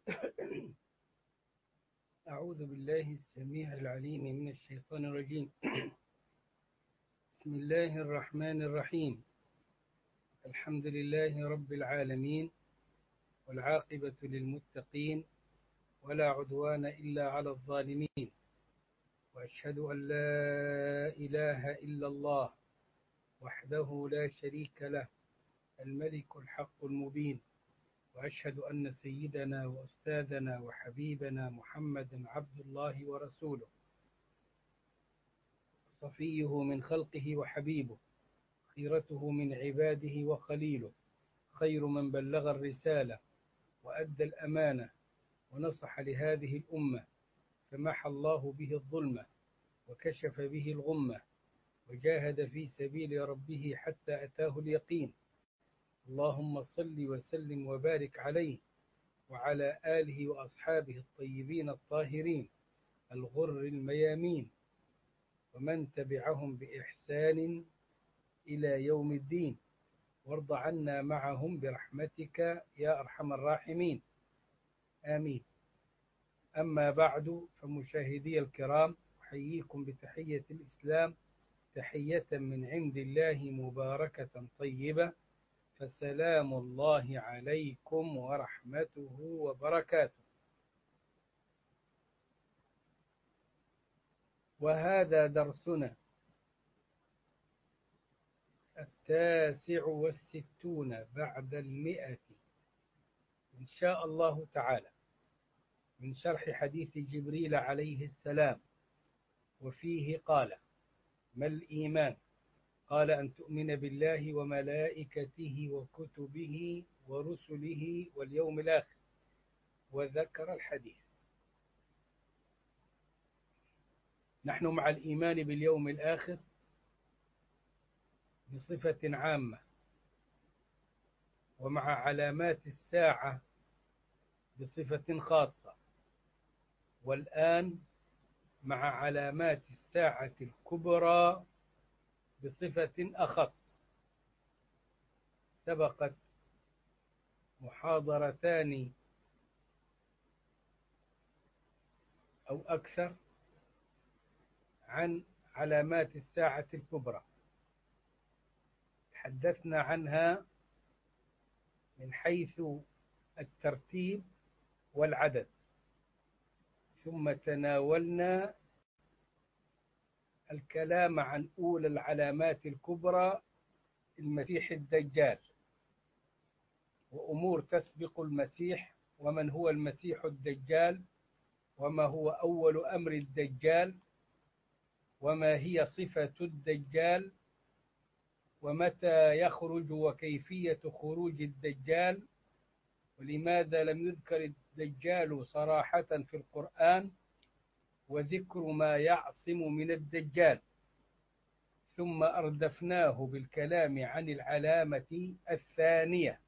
أعوذ بالله السميع العليم من الشيطان الرجيم. بسم الله الرحمن الرحيم. الحمد لله رب العالمين، والعاقبة للمتقين، ولا عدوان إلا على الظالمين، وأشهد أن لا إله إلا الله وحده لا شريك له، الملك الحق المبين. وأشهد أن سيدنا وأستاذنا وحبيبنا محمدا عبد الله ورسوله، صفيه من خلقه وحبيبه، خيرته من عباده وخليله، خير من بلغ الرسالة وأدى الأمانة ونصح لهذه الأمة، فمحى الله به الظلمة وكشف به الغمة، وجاهد في سبيل ربه حتى أتاه اليقين. اللهم صل وسلم وبارك عليه وعلى آله وأصحابه الطيبين الطاهرين الغر الميامين، ومن تبعهم بإحسان إلى يوم الدين، وارض عنا معهم برحمتك يا أرحم الراحمين، آمين. أما بعد، فمشاهدي الكرام، أحييكم بتحية الإسلام، تحية من عند الله مباركة طيبة، فسلام الله عليكم ورحمته وبركاته. وهذا درسنا 69 بعد 100 إن شاء الله تعالى، من شرح حديث جبريل عليه السلام، وفيه قال: ما الإيمان؟ قال: أن تؤمن بالله وملائكته وكتبه ورسله واليوم الآخر، وذكر الحديث. نحن مع الإيمان باليوم الآخر بصفة عامة، ومع علامات الساعة بصفة خاصة، والآن مع علامات الساعة الكبرى بصفة أخص. سبقت محاضرتان أو أكثر عن علامات الساعة الكبرى، تحدثنا عنها من حيث الترتيب والعدد، ثم تناولنا الكلام عن أولى العلامات الكبرى، المسيح الدجال، وأمور تسبق المسيح، ومن هو المسيح الدجال، وما هو أول أمر الدجال، وما هي صفة الدجال، ومتى يخرج وكيفية خروج الدجال، ولماذا لم يذكر الدجال صراحة في القرآن، وذكر ما يعصم من الدجال. ثم أردفناه بالكلام عن العلامة الثانية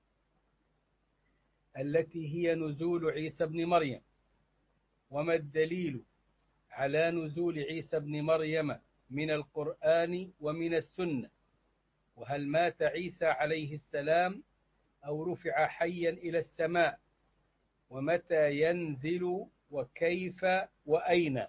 التي هي نزول عيسى بن مريم، وما الدليل على نزول عيسى بن مريم من القرآن ومن السنة، وهل مات عيسى عليه السلام أو رفع حيا إلى السماء، ومتى ينزل وكيف وأين.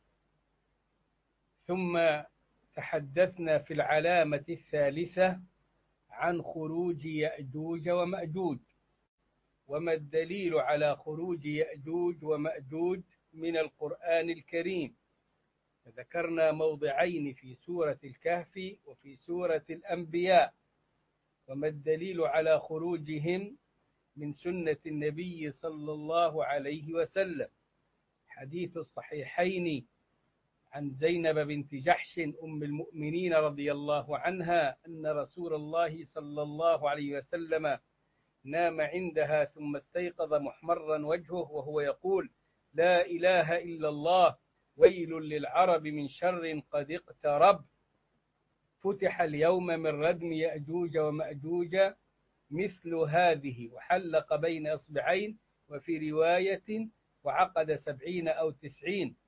ثم تحدثنا في العلامة الثالثة عن خروج يأجوج ومأجوج، وما الدليل على خروج يأجوج ومأجوج من القرآن الكريم. فذكرنا موضعين في سورة الكهف وفي سورة الأنبياء، وما الدليل على خروجهم من سنة النبي صلى الله عليه وسلم. حديث الصحيحين عن زينب بنت جحش أم المؤمنين رضي الله عنها أن رسول الله صلى الله عليه وسلم نام عندها ثم استيقظ محمرا وجهه وهو يقول: لا إله إلا الله، ويل للعرب من شر قد اقترب، فتح اليوم من ردم يأجوج ومأجوج مثل هذه، وحلق بين إصبعين، وفي رواية وعقد 70 أو 90.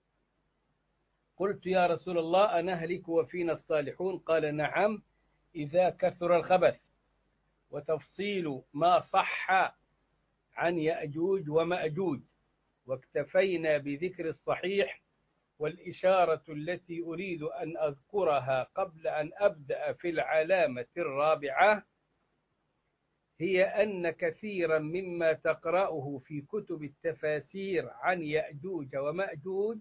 قلت: يا رسول الله، أنهلك وفينا الصالحون؟ قال: نعم، إذا كثر الخبث. وتفصيل ما صح عن يأجوج ومأجوج، واكتفينا بذكر الصحيح. والإشارة التي أريد أن أذكرها قبل أن أبدأ في العلامة الرابعة هي أن كثيرا مما تقرأه في كتب التفاسير عن يأجوج ومأجوج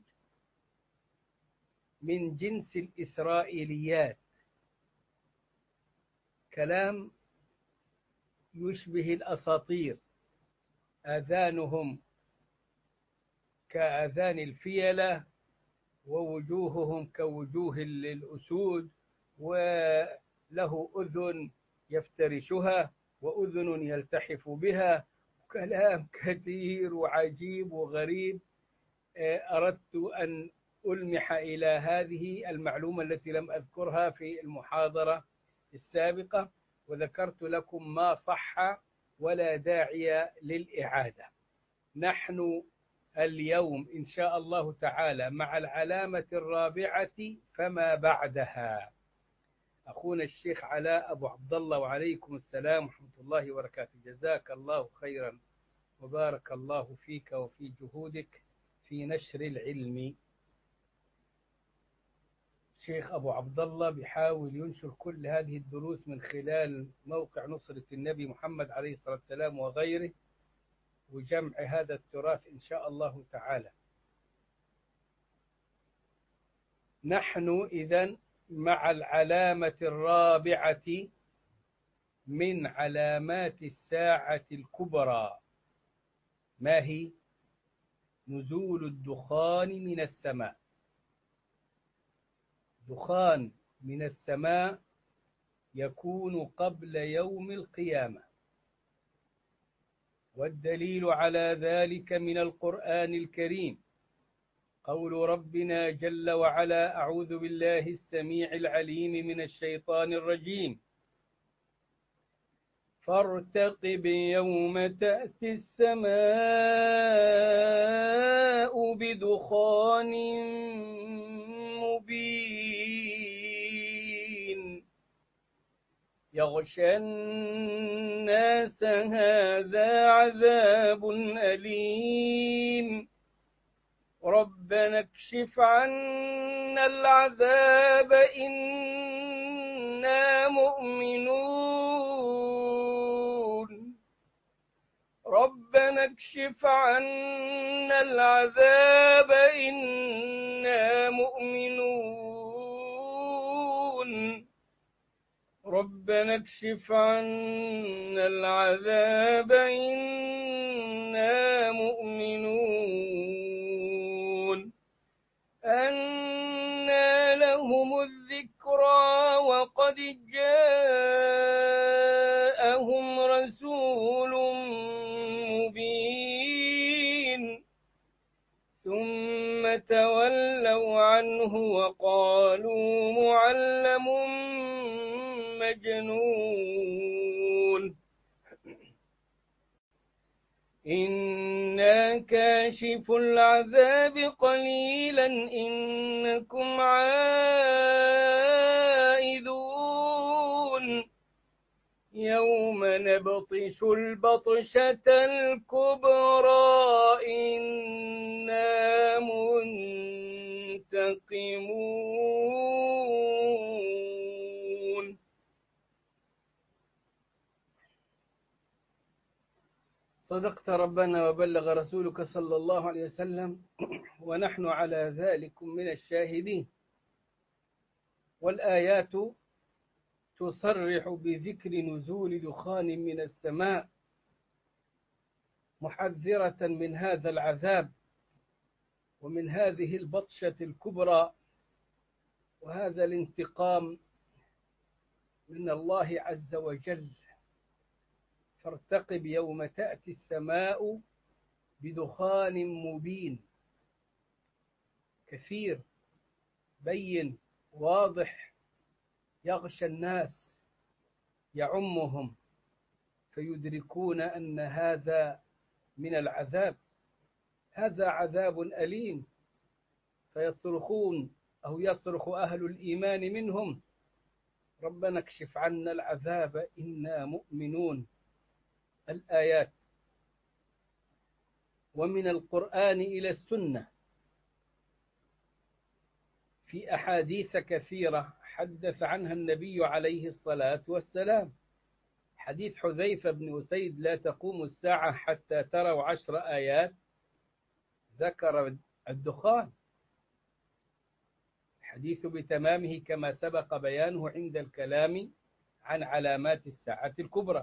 من جنس الإسرائيليات، كلام يشبه الأساطير، آذانهم كآذان الفيلة، ووجوههم كوجوه الأسود، وله أذن يفترشها وأذن يلتحف بها، كلام كثير وعجيب وغريب. أردت أن ألمح إلى هذه المعلومة التي لم أذكرها في المحاضرة السابقة، وذكرت لكم ما صح ولا داعي للإعادة. نحن اليوم إن شاء الله تعالى مع العلامة الرابعة فما بعدها. أخونا الشيخ علاء أبو عبد الله، وعليكم السلام ورحمة الله وبركاته. جزاك الله خيرا وبارك الله فيك وفي جهودك في نشر العلم. الشيخ أبو عبد الله بيحاول ينشر كل هذه الدروس من خلال موقع نصرة النبي محمد عليه الصلاة والسلام وغيره، وجمع هذا التراث إن شاء الله تعالى. نحن إذن مع العلامة الرابعة من علامات الساعة الكبرى. ما هي؟ نزول الدخان من السماء. دخان من السماء يكون قبل يوم القيامة، والدليل على ذلك من القرآن الكريم قول ربنا جل وعلا: أعوذ بالله السميع العليم من الشيطان الرجيم: فارتقب يوم تأتي السماء بدخان مبين يغشى الناس هذا عذاب أليم ربنا اكشف عنا العذاب إنا مؤمنون ربنا اكشف عنا العذاب إنا مؤمنون ربنا اكشف عنا العذاب إنا مؤمنون أنى لهم الذكرى وقد جاءهم رسول مبين ثم تولوا عنه وقالوا معلم مجنون إنا كاشف العذاب قليلا إنكم عائدون يوم نبطش البطشة الكبرى إنا منتقمون. صدقت ربنا وبلغ رسولك صلى الله عليه وسلم، ونحن على ذلك من الشاهدين. والآيات تصرح بذكر نزول دخان من السماء محذرة من هذا العذاب ومن هذه البطشة الكبرى وهذا الانتقام من الله عز وجل. فارتقب يوم تأتي السماء بدخان مبين، كثير بين واضح، يغشى الناس يعمهم فيدركون أن هذا من العذاب، هذا عذاب أليم، فيصرخون أو يصرخ أهل الإيمان منهم: ربنا اكشف عنا العذاب إنا مؤمنون. الآيات ومن القرآن إلى السنة في أحاديث كثيرة حدث عنها النبي عليه الصلاة والسلام. حديث حذيفة بن أسيد لا تقوم الساعة حتى تروا 10 آيات، ذكر الدخان. الحديث بتمامه كما سبق بيانه عند الكلام عن علامات الساعة الكبرى،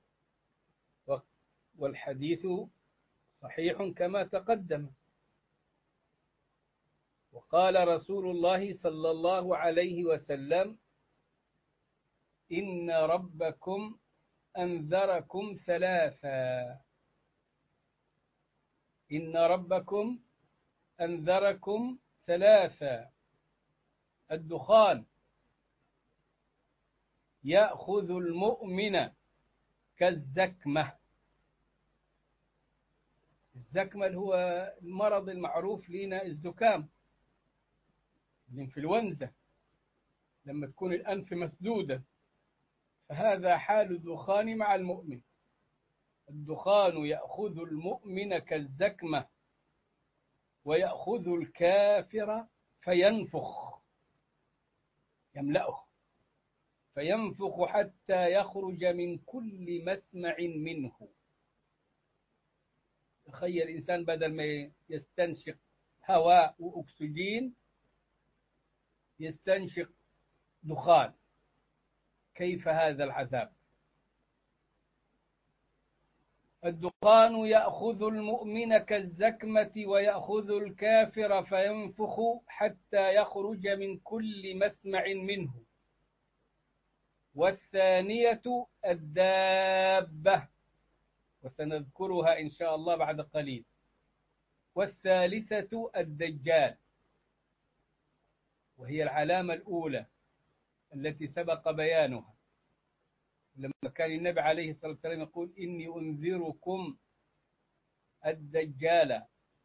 والحديث صحيح كما تقدم. وقال رسول الله صلى الله عليه وسلم: إن ربكم أنذركم ثلاثا. إن ربكم أنذركم ثلاثا: الدخان يأخذ المؤمن كالزكمة. الزكمة هو المرض المعروف لنا، الزكام، الإنفلونزا، لما تكون الأنف مسدودة، فهذا حال الدخان مع المؤمن. الدخان يأخذ المؤمن كالزكمة ويأخذ الكافر فينفخ، يملأه فينفخ حتى يخرج من كل مسمع منه. تخيل الإنسان بدل ما يستنشق هواء وأكسجين يستنشق دخان، كيف هذا العذاب؟ الدخان يأخذ المؤمن كالزكمة ويأخذ الكافر فينفخ حتى يخرج من كل مسمع منه. والثانية الدابة، وسنذكرها إن شاء الله بعد قليل. والثالثة الدجال، وهي العلامة الأولى التي سبق بيانها، لما كان النبي عليه الصلاة والسلام يقول: إني أنذركم الدجال.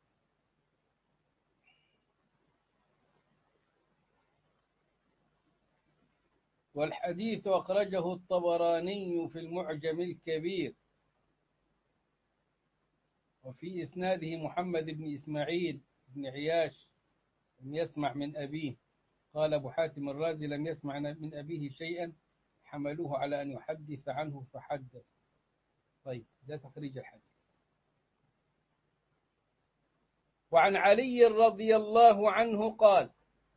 والحديث أخرجه الطبراني في المعجم الكبير، وفي إسناده محمد بن إسماعيل بن عياش لم يسمع من أبيه. قال أبو حاتم الرازي: لم يسمع من أبيه شيئا، حملوه على أن يحدث عنه فحدث. طيب، ده تخريج الحديث. وعن علي رضي الله عنه قال: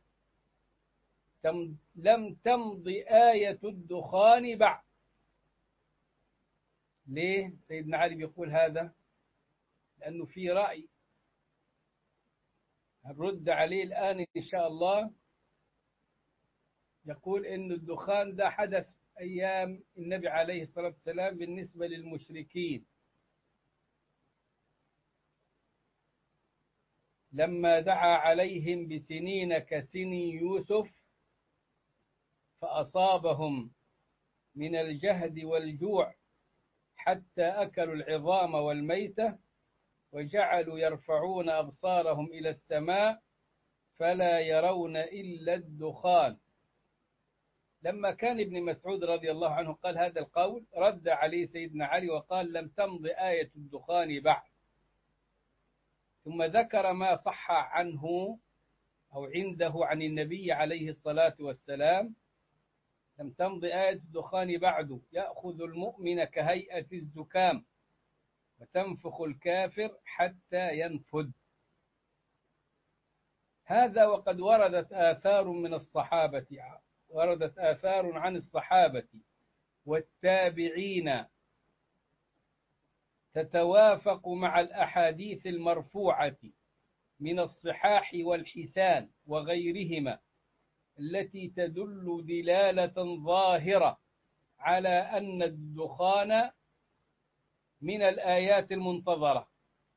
لم تمض آية الدخان بعد. ليه سيدنا علي بيقول هذا؟ لأنه في رأي هنرد عليه الآن إن شاء الله، يقول إن الدخان ده حدث أيام النبي عليه الصلاة والسلام بالنسبة للمشركين، لما دعا عليهم بسنين كسني يوسف فأصابهم من الجهد والجوع حتى أكلوا العظام والميتة، وجعلوا يرفعون أبصارهم إلى السماء فلا يرون إلا الدخان. لما كان ابن مسعود رضي الله عنه قال هذا القول، رد عليه سيدنا علي وقال: لم تمض آية الدخان بعد. ثم ذكر ما صح عنه أو عنده عن النبي عليه الصلاة والسلام: لم تمض آية الدخان بعد، يأخذ المؤمن كهيئة الزكام وتنفخ الكافر حتى ينفد. هذا وقد وردت آثار من الصحابة، وردت آثار عن الصحابة والتابعين تتوافق مع الأحاديث المرفوعة من الصحاح والحسان وغيرهما، التي تدل دلالة ظاهرة على أن الدخان من الآيات المنتظرة،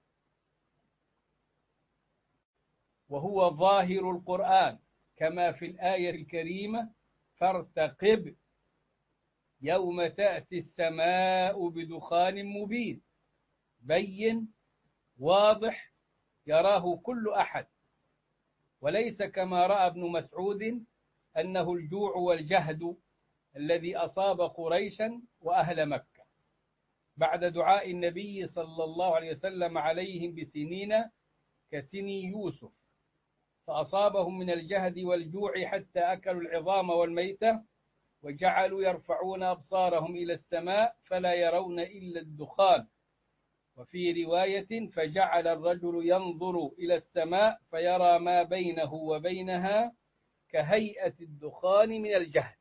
وهو ظاهر القرآن كما في الآية الكريمة: فارتقب يوم تأتي السماء بدخان مبين بين واضح يراه كل أحد، وليس كما رأى ابن مسعود أنه الجوع والجهد الذي أصاب قريشا وأهل مكة، بعد دعاء النبي صلى الله عليه وسلم عليهم بسنين كسني يوسف، فأصابهم من الجهد والجوع حتى أكلوا العظام والميتة، وجعلوا يرفعون أبصارهم إلى السماء فلا يرون إلا الدخان. وفي رواية فجعل الرجل ينظر إلى السماء فيرى ما بينه وبينها كهيئة الدخان من الجهد،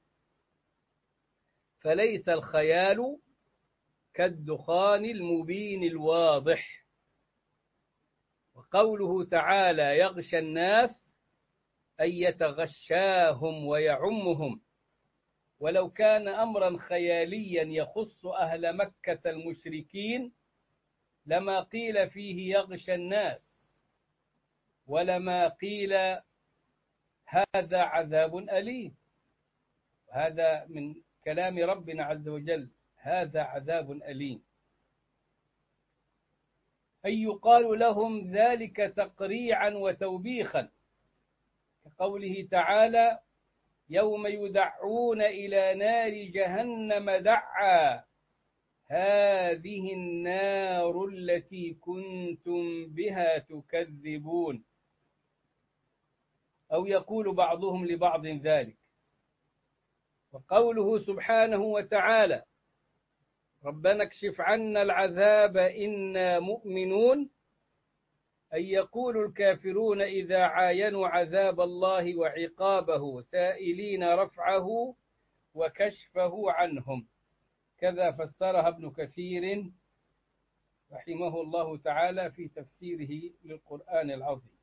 فليس الخيال كالدخان المبين الواضح. وقوله تعالى يغشى الناس أي يتغشاهم ويعمهم، ولو كان أمرا خياليا يخص أهل مكة المشركين لما قيل فيه يغشى الناس، ولما قيل هذا عذاب أليم. هذا من كلام ربنا عز وجل، هذا عذاب أليم، أي يقال لهم ذلك تقريعا وتوبيخا، كقوله تعالى يوم يدعون إلى نار جهنم دعا هذه النار التي كنتم بها تكذبون. أو يقول بعضهم لبعض ذلك. وقوله سبحانه وتعالى ربنا اكشف عنا العذاب إنا مؤمنون، أي يقول الكافرون إذا عاينوا عذاب الله وعقابه سائلين رفعه وكشفه عنهم. كذا فسرها ابن كثير رحمه الله تعالى في تفسيره للقرآن العظيم.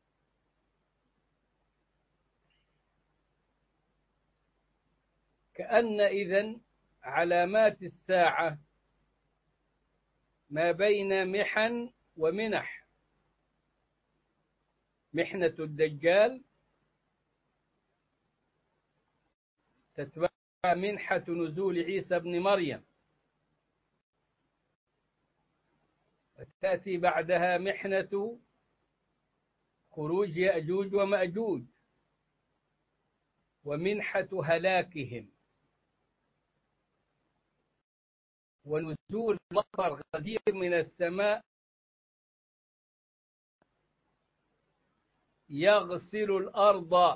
كأن إذن علامات الساعة ما بين محن ومنح. محنة الدجال تتبع منحة نزول عيسى بن مريم، وتأتي بعدها محنة خروج يأجوج ومأجوج، ومنحة هلاكهم، ونزول مطر غزير من السماء يغسل الأرض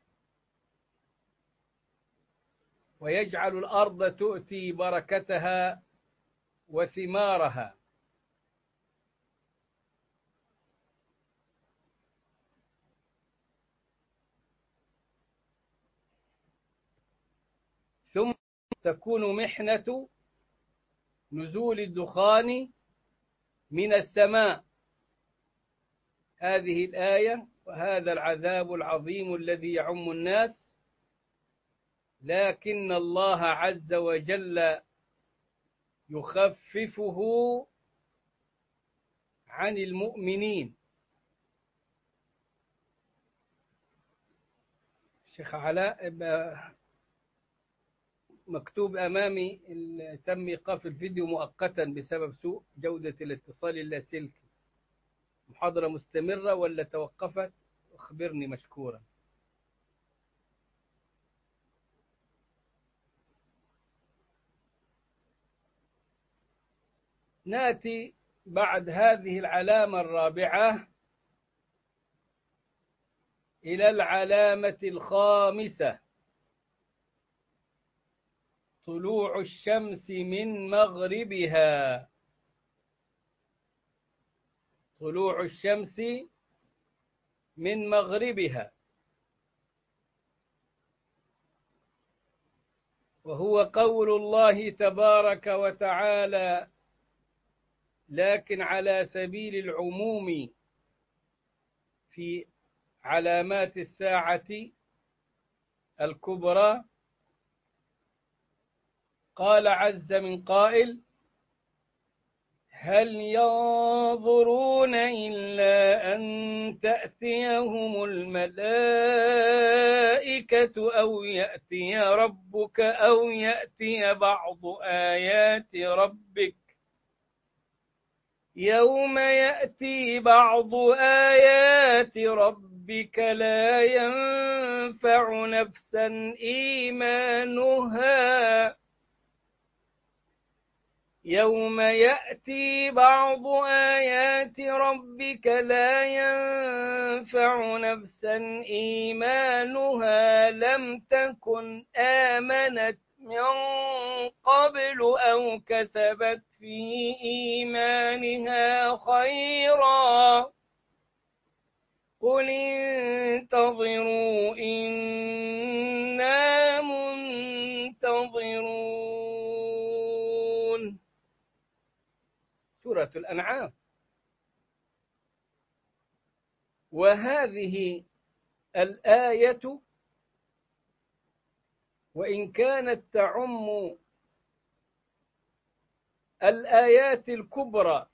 ويجعل الأرض تؤتي بركتها وثمارها. ثم تكون محنة نزول الدخان من السماء، هذه الآية وهذا العذاب العظيم الذي يعم الناس، لكن الله عز وجل يخففه عن المؤمنين. شيخ علاء مكتوب أمامي تم إيقاف الفيديو مؤقتا بسبب سوء جودة الاتصال اللاسلكي. محاضرة مستمرة ولا توقفت؟ أخبرني مشكورا. نأتي بعد هذه العلامة الرابعة إلى العلامة الخامسة، طلوع الشمس من مغربها. طلوع الشمس من مغربها، وهو قول الله تبارك وتعالى لكن على سبيل العموم في علامات الساعة الكبرى. قال عز من قائل هل ينظرون إلا أن تأتيهم الملائكة أو يأتي ربك أو يأتي بعض آيات ربك يوم يأتي بعض آيات ربك لا ينفع نفسا إيمانها يوم يأتي بعض آيات ربك لا ينفع نفسا إيمانها لم تكن آمنت من قبل أو كسبت في إيمانها خيرا قل انتظروا إنا منتظرون. سورة الأنعام. وهذه الآية وإن كانت تعم الآيات الكبرى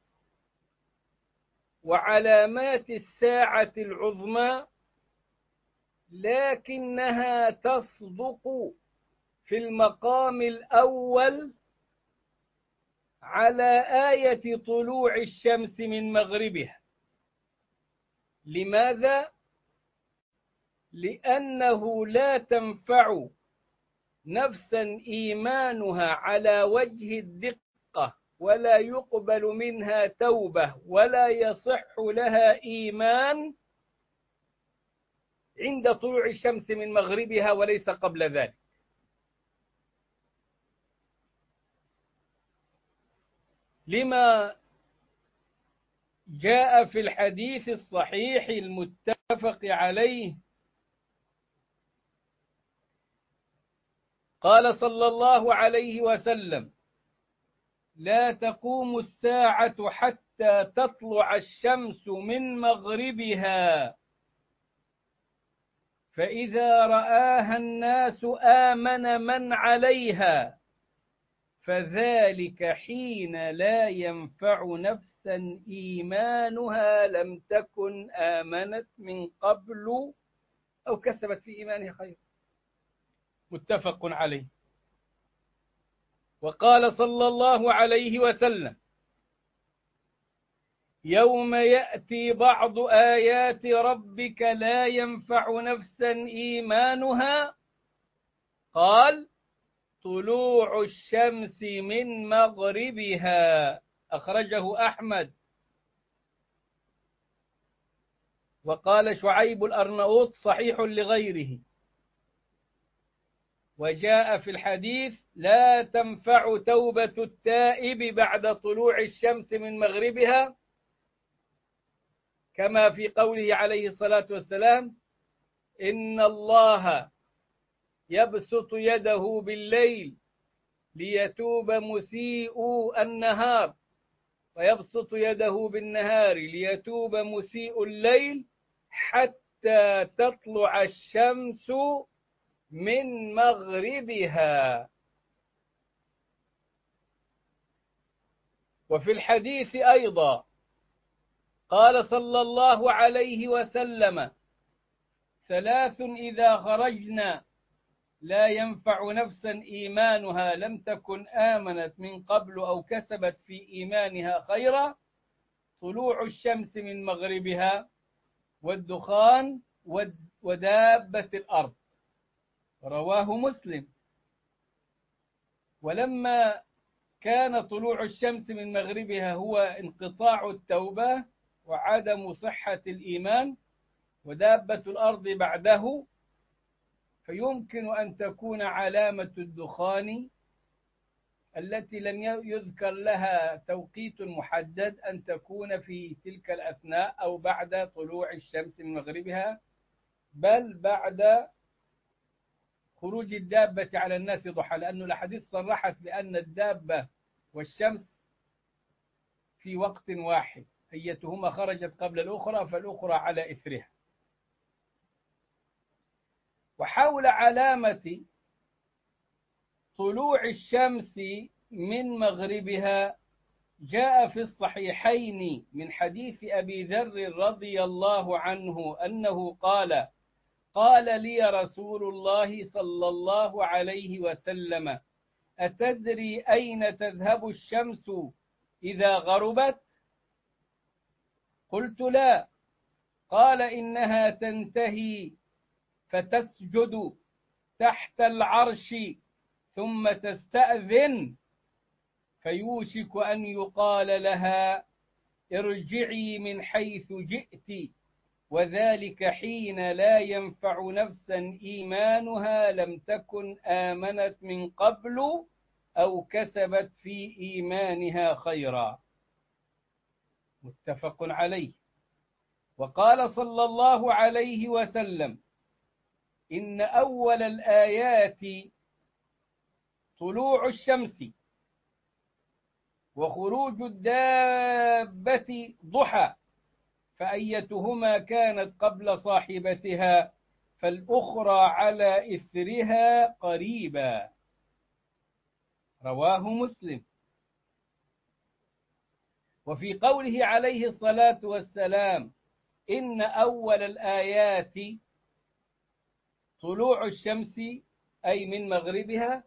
وعلامات الساعة العظمى، لكنها تصدق في المقام الأول على آية طلوع الشمس من مغربها. لماذا؟ لأنه لا تنفع نفسا إيمانها على وجه الدقة، ولا يقبل منها توبة، ولا يصح لها إيمان عند طلوع الشمس من مغربها وليس قبل ذلك. لما جاء في الحديث الصحيح المتفق عليه قال صلى الله عليه وسلم: لا تقوم الساعة حتى تطلع الشمس من مغربها، فإذا رآها الناس آمن من عليها، فذلك حين لا ينفع نفسا إيمانها لم تكن آمنت من قبل أو كسبت في إيمانها خير. متفق عليه. وقال صلى الله عليه وسلم: يوم يأتي بعض آيات ربك لا ينفع نفسا إيمانها، قال: طلوع الشمس من مغربها. أخرجه أحمد. وقال شعيب الأرناؤوط: صحيح لغيره. وجاء في الحديث: لا تنفع توبة التائب بعد طلوع الشمس من مغربها، كما في قوله عليه الصلاة والسلام: إن الله يبسط يده بالليل ليتوب مسيء النهار، ويبسط يده بالنهار ليتوب مسيء الليل، حتى تطلع الشمس من مغربها. وفي الحديث أيضا قال صلى الله عليه وسلم: ثلاث إذا خرجنا لا ينفع نفسا إيمانها لم تكن آمنت من قبل أو كسبت في إيمانها خيرا: طلوع الشمس من مغربها، والدخان، ودابة الأرض. رواه مسلم. ولما كان طلوع الشمس من مغربها هو انقطاع التوبة وعدم صحة الإيمان، ودابة الأرض بعده، فيمكن أن تكون علامة الدخان التي لم يذكر لها توقيت محدد أن تكون في تلك الأثناء أو بعد طلوع الشمس من مغربها، بل بعد خروج الدابة على الناس ضحى، لأن الحديث صرحت بأن الدابة والشمس في وقت واحد، أيتهما خرجت قبل الأخرى فالأخرى على إثرها. وحول علامة طلوع الشمس من مغربها جاء في الصحيحين من حديث أبي ذر رضي الله عنه أنه قال: قال لي رسول الله صلى الله عليه وسلم: أتدري أين تذهب الشمس إذا غربت؟ قلت: لا. قال: إنها تنتهي فتسجد تحت العرش ثم تستأذن فيوشك أن يقال لها ارجعي من حيث جئت، وذلك حين لا ينفع نفسا إيمانها لم تكن آمنت من قبل أو كسبت في إيمانها خيرا. متفق عليه. وقال صلى الله عليه وسلم: إن أول الآيات طلوع الشمس، وخروج الدابة ضحى، فأيتهما كانت قبل صاحبتها فالأخرى على إثرها قريبا. رواه مسلم. وفي قوله عليه الصلاة والسلام: إن أول الآيات طلوع الشمس، أي من مغربها،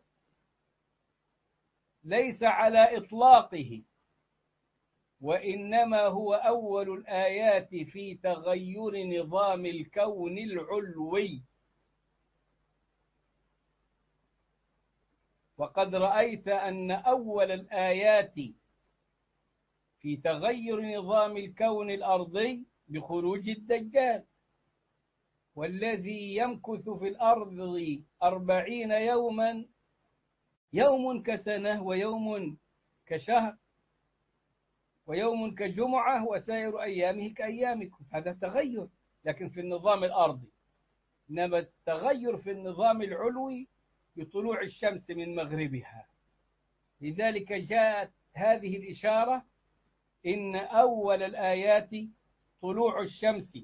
ليس على إطلاقه، وإنما هو أول الآيات في تغير نظام الكون العلوي. وقد رأيت أن أول الآيات في تغير نظام الكون الأرضي بخروج الدجال، والذي يمكث في الأرض 40 يوما، يوم كسنة ويوم كشهر ويوم كجمعة وسائر أيامه كأيامكم. هذا تغير لكن في النظام الأرضي، إنما التغير في النظام العلوي بطلوع الشمس من مغربها. لذلك جاءت هذه الإشارة: إن أول الآيات طلوع الشمس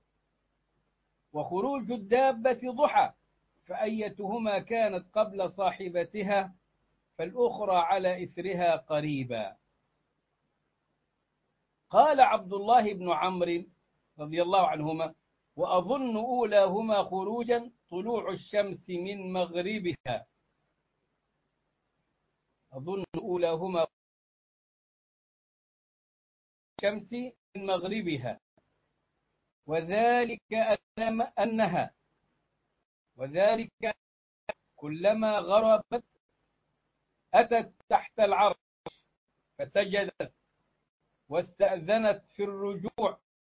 وخروج الدابة ضحى، فأيتهما كانت قبل صاحبتها فالأخرى على إثرها قريبا. قال عبد الله بن عمرو رضي الله عنهما: وأظن أولاهما خروجا طلوع الشمس من مغربها. أظن أولاهما الشمس من مغربها، وذلك كلما غربت أتت تحت العرش فسجدت واستأذنت في الرجوع،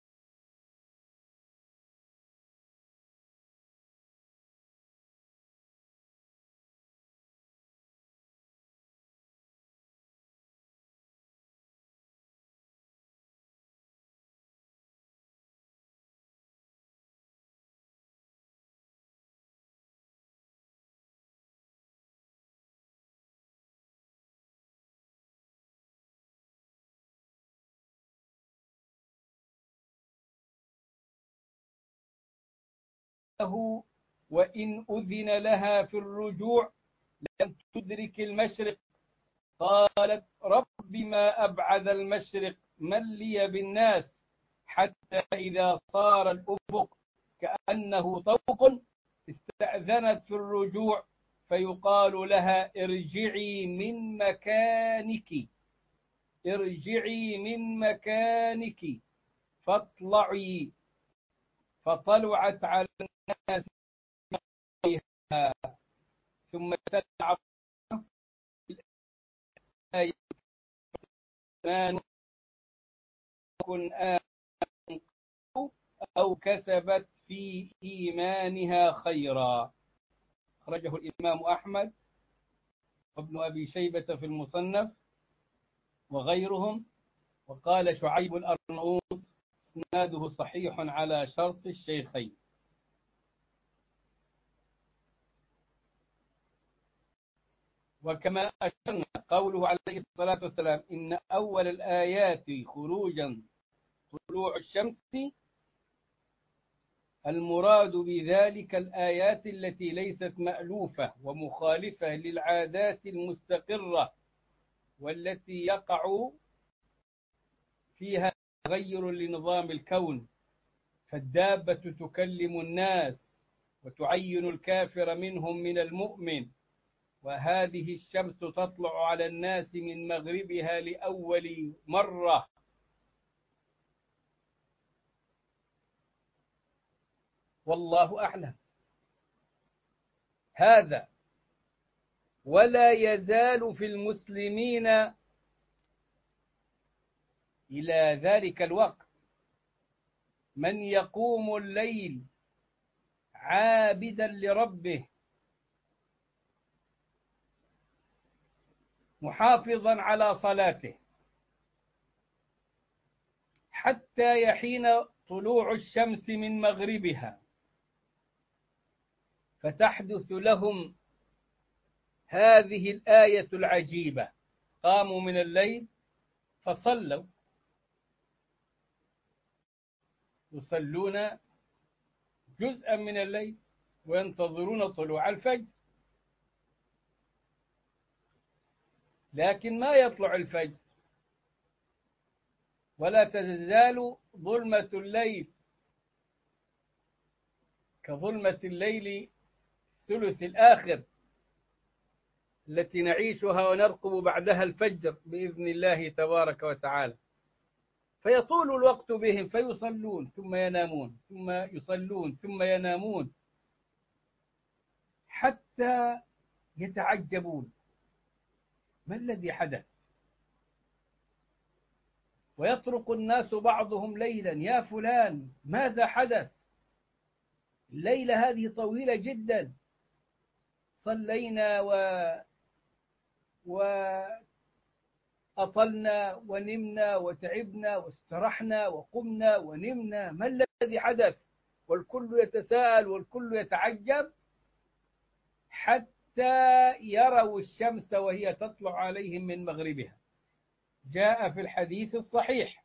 له وإن أذن لها في الرجوع لم تدرك المشرق. قالت: رب ما أبعد المشرق، من لي بالناس؟ حتى إذا صار الأفق كأنه طوق استأذنت في الرجوع، فيقال لها: ارجعي من مكانك فاطلعي. فطلعت على الناس فيها. ثم تلعب الآية: ما نكن آمن أو كسبت في إيمانها خيرا. أخرجه الإمام أحمد وابن أبي شيبة في المصنف وغيرهم. وقال شعيب الأرناؤوط: إسناده صحيح على شرط الشيخين. وكما أشرنا قوله عليه الصلاة والسلام: إن أول الآيات خروجا طلوع الشمس، المراد بذلك الآيات التي ليست مألوفة ومخالفة للعادات المستقرة، والتي يقع فيها تغير لنظام الكون، فالدابة تكلم الناس وتعين الكافر منهم من المؤمن، وهذه الشمس تطلع على الناس من مغربها لأول مرة. والله أعلم. هذا ولا يزال في المسلمين إلى ذلك الوقت من يقوم الليل عابدا لربه محافظا على صلاته حتى يحين طلوع الشمس من مغربها، فتحدث لهم هذه الآية العجيبة: قاموا من الليل فصلوا، يصلون جزءا من الليل وينتظرون طلوع الفجر، لكن ما يطلع الفجر ولا تزال ظلمة الليل كظلمة الليل الثلث الآخر التي نعيشها ونرقب بعدها الفجر بإذن الله تبارك وتعالى. فيطول الوقت بهم فيصلون ثم ينامون ثم يصلون ثم ينامون حتى يتعجبون ما الذي حدث، ويطرق الناس بعضهم ليلا: يا فلان ماذا حدث؟ الليلة هذه طويلة جدا، صلينا وأطلنا ونمنا وتعبنا واسترحنا وقمنا ونمنا، ما الذي حدث؟ والكل يتساءل والكل يتعجب حتى يروا الشمس وهي تطلع عليهم من مغربها. جاء في الحديث الصحيح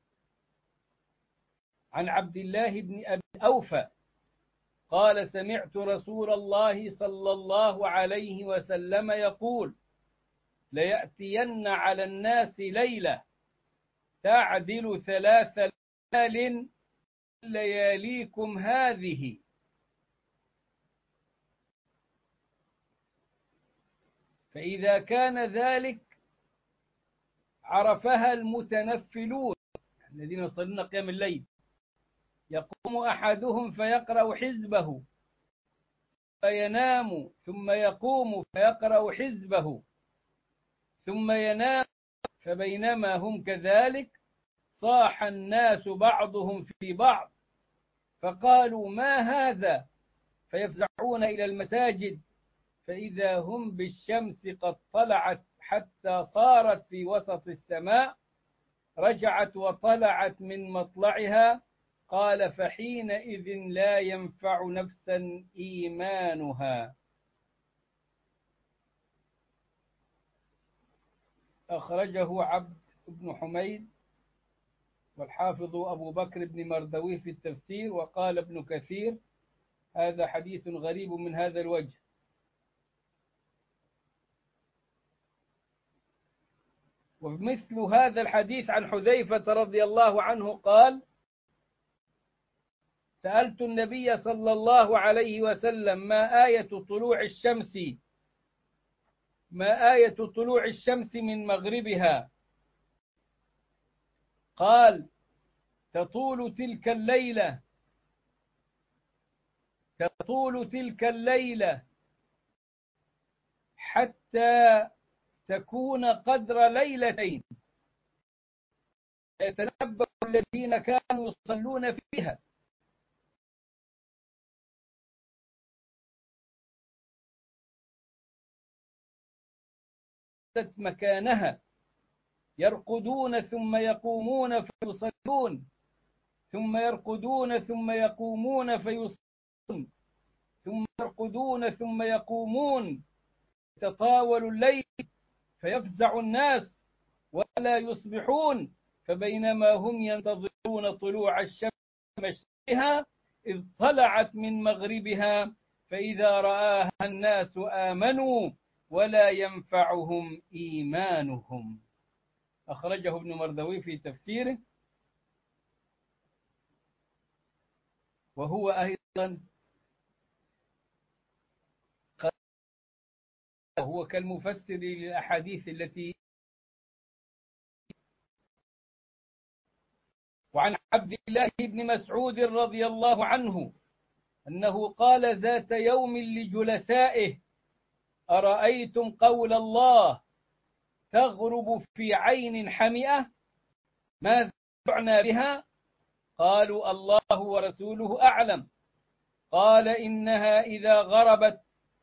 عن عبد الله بن أبي أوفى قال: سمعت رسول الله صلى الله عليه وسلم يقول: ليأتين على الناس ليلة تعدل 3 ليال لياليكم هذه، فإذا كان ذلك عرفها المتنفلون الذين يصلون قيام الليل، يقوم أحدهم فيقرأ حزبه فينام، ثم يقوم فيقرأ حزبه ثم ينام، فبينما هم كذلك صاح الناس بعضهم في بعض فقالوا: ما هذا؟ فيفزعون إلى المساجد فإذا هم بالشمس قد طلعت حتى صارت في وسط السماء، رجعت وطلعت من مطلعها. قال: فحينئذ لا ينفع نفسا إيمانها. أخرجه عبد بن حميد والحافظ أبو بكر بن مردويه في التفسير. وقال ابن كثير: هذا حديث غريب من هذا الوجه. ومثل هذا الحديث عن حذيفة رضي الله عنه قال: سألت النبي صلى الله عليه وسلم: ما آية طلوع الشمس من مغربها؟ قال: تطول تلك الليلة حتى تكون قدر ليلتين، يتنبأ الذين كانوا يصلون فيها مكانها، يرقدون ثم يقومون فيصلون، ثم يرقدون ثم يقومون فيصلون، ثم يرقدون ثم يقومون، يتطاول الليل فيفزع الناس ولا يصبحون، فبينما هم ينتظرون طلوع الشمس مشرقها إذ طلعت من مغربها، فإذا رآها الناس آمنوا ولا ينفعهم إيمانهم. أخرجه ابن مردوي في تفسيره. وهو أيضا هو كالمفسر للأحاديث التي. وعن عبد الله بن مسعود رضي الله عنه أنه قال ذات يوم لجلسائه: أرأيتم قول الله: تغرب في عين حمئة؟ ماذا معنى بها؟ قالوا الله ورسوله أعلم. قال إنها إذا غربت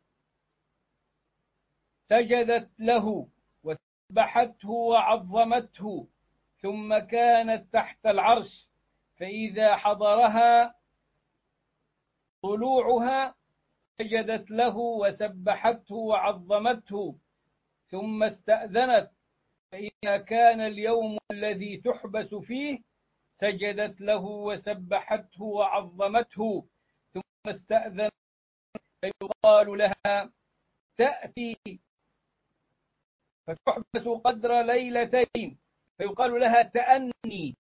سجدت له وسبحته وعظمته، ثم كانت تحت العرش، فإذا حضرها طلوعها سجدت له وسبحته وعظمته، ثم استأذنت، فإذا كان اليوم الذي تحبس فيه سجدت له وسبحته وعظمته، ثم استأذنت، فيقال لها تأتي فتحبس قدر ليلتين، فيقال لها تأني،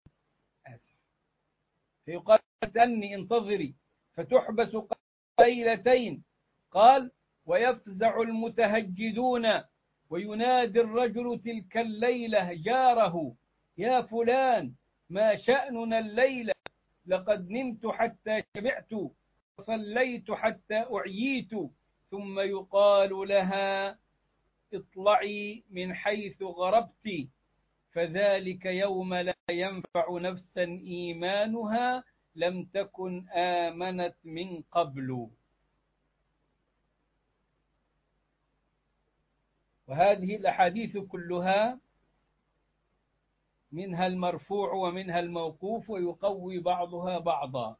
فيقال تأني انتظري، فتحبس قدر ليلتين. قال ويفزع المتهجدون، وينادي الرجل تلك الليلة جاره: يا فلان ما شأننا الليلة؟ لقد نمت حتى شبعت وصليت حتى أعييت. ثم يقال لها اطلعي من حيث غربت، فذلك يوم لا ينفع نفسا إيمانها لم تكن آمنت من قبل. وهذه الأحاديث كلها منها المرفوع ومنها الموقوف، ويقوي بعضها بعضا.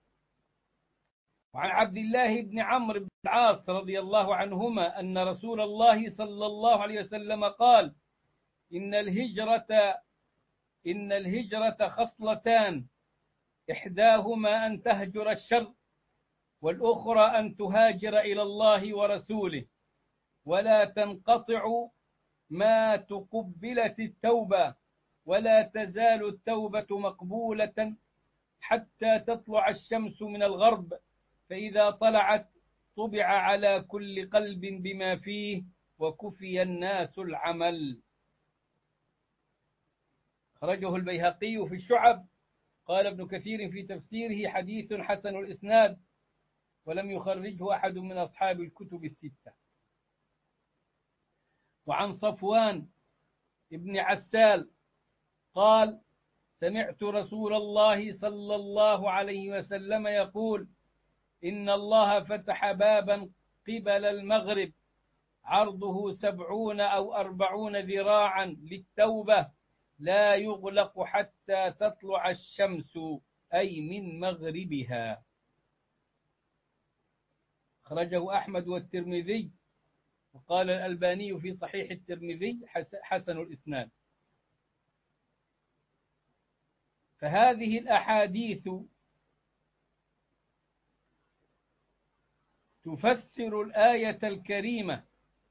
وعن عبد الله بن عمرو بن العاص رضي الله عنهما أن رسول الله صلى الله عليه وسلم قال: إن الهجرة خصلتان، إحداهما أن تهجر الشر، والأخرى أن تهاجر إلى الله ورسوله، ولا تنقطع ما تقبلت التوبة، ولا تزال التوبة مقبولة حتى تطلع الشمس من الغرب، فإذا طلعت طبع على كل قلب بما فيه، وكفي الناس العمل. خرجه البيهقي في الشعب. قال ابن كثير في تفسيره: حديث حسن الإسناد، ولم يخرجه أحد من أصحاب الكتب الستة. وعن صفوان ابن عسال قال: سمعت رسول الله صلى الله عليه وسلم يقول: إن الله فتح بابا قبل المغرب عرضه 70 أو 40 ذراعا للتوبة، لا يغلق حتى تطلع الشمس، أي من مغربها. خرجه أحمد والترمذي، وقال الألباني في صحيح الترمذي حسن الإسناد. فهذه الأحاديث تفسر الآية الكريمة،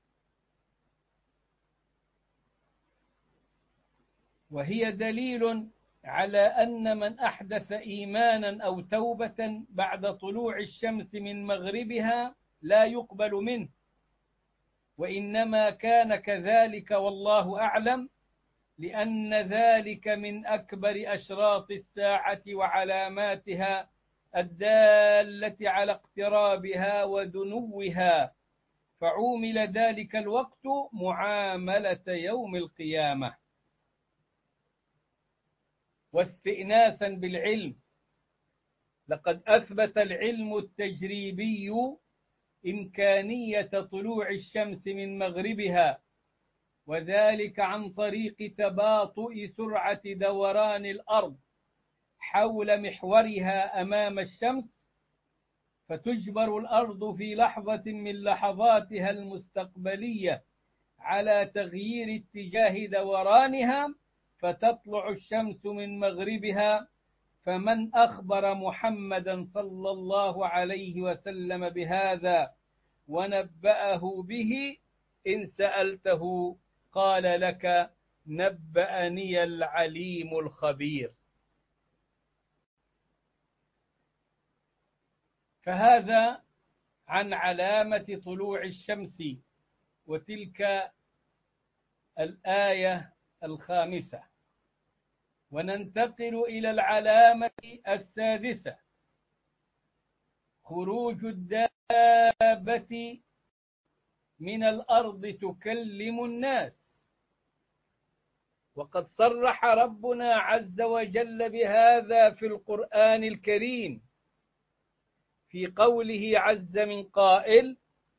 وهي دليل على أن من أحدث إيمانا أو توبة بعد طلوع الشمس من مغربها لا يقبل منه، وإنما كان كذلك والله أعلم، لأن ذلك من أكبر أشراط الساعة وعلاماتها الدالة على اقترابها ودنوها، فعومل ذلك الوقت معاملة يوم القيامة. واستئناسا بالعلم، لقد أثبت العلم التجريبي إمكانية طلوع الشمس من مغربها، وذلك عن طريق تباطؤ سرعة دوران الأرض حول محورها أمام الشمس، فتجبر الأرض في لحظة من لحظاتها المستقبلية على تغيير اتجاه دورانها، فتطلع الشمس من مغربها. فمن أخبر محمدا صلى الله عليه وسلم بهذا ونبأه به، إن سألته قال لك: نبأني العليم الخبير. فهذا عن علامة طلوع الشمس. وتلك الآية الخامسة. وننتقل إلى العلامة السادسة: خروج الدابة من الأرض تكلم الناس. وقد صرح ربنا عز وجل بهذا في القرآن الكريم في قوله عز من قائل: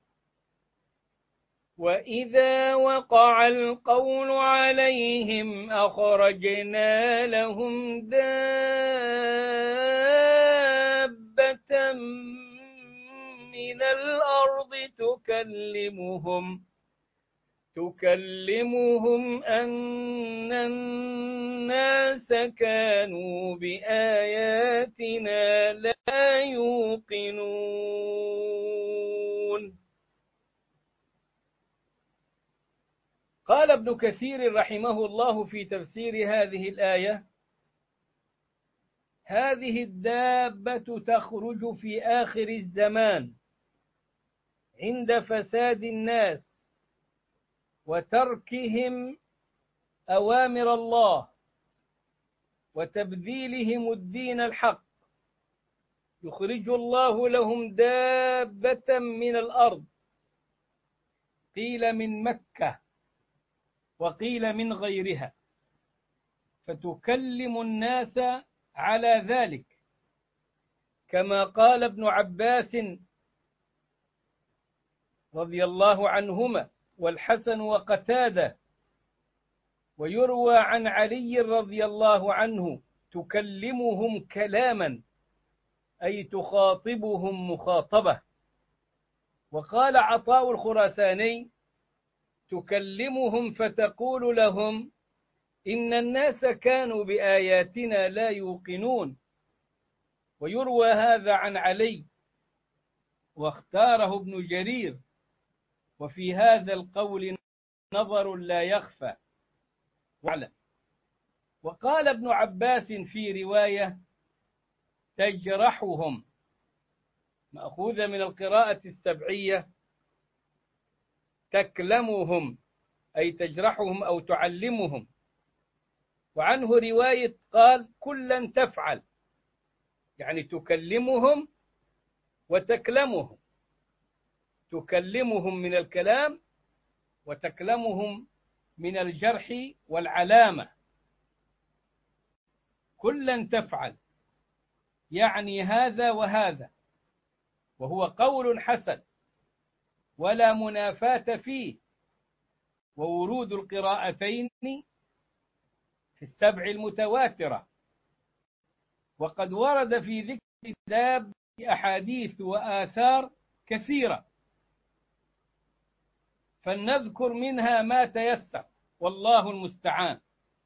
وإذا وقع القول عليهم أخرجنا لهم دابة من الأرض تكلمهم أن الناس كانوا بآياتنا لا يوقنون. قال ابن كثير رحمه الله في تفسير هذه الآية: هذه الدابة تخرج في آخر الزمان عند فساد الناس وتركهم أوامر الله وتبذيلهم الدين الحق، يخرج الله لهم دابة من الأرض، قيل من مكة وقيل من غيرها، فتكلم الناس على ذلك، كما قال ابن عباس رضي الله عنهما والحسن وقتادة. ويروى عن علي رضي الله عنه: تكلمهم كلاما، أي تخاطبهم مخاطبة. وقال عطاء الخراساني: تكلمهم فتقول لهم إن الناس كانوا بآياتنا لا يوقنون. ويروى هذا عن علي، واختاره ابن جرير، وفي هذا القول نظر لا يخفى. وقال ابن عباس في رواية: تجرحهم، مأخوذة من القراءة السبعية، تكلمهم أي تجرحهم أو تعلمهم. وعنه رواية قال: كلا تفعل، يعني تكلمهم وتكلمهم، تكلمهم من الكلام وتكلمهم من الجرح والعلامة. كلا تفعل يعني هذا وهذا، وهو قول حسن ولا منافاة فيه، وورود القراءتين في السبع المتواترة. وقد ورد في ذكر الدابة أحاديث وآثار كثيرة، فلنذكر منها ما تيسر والله المستعان.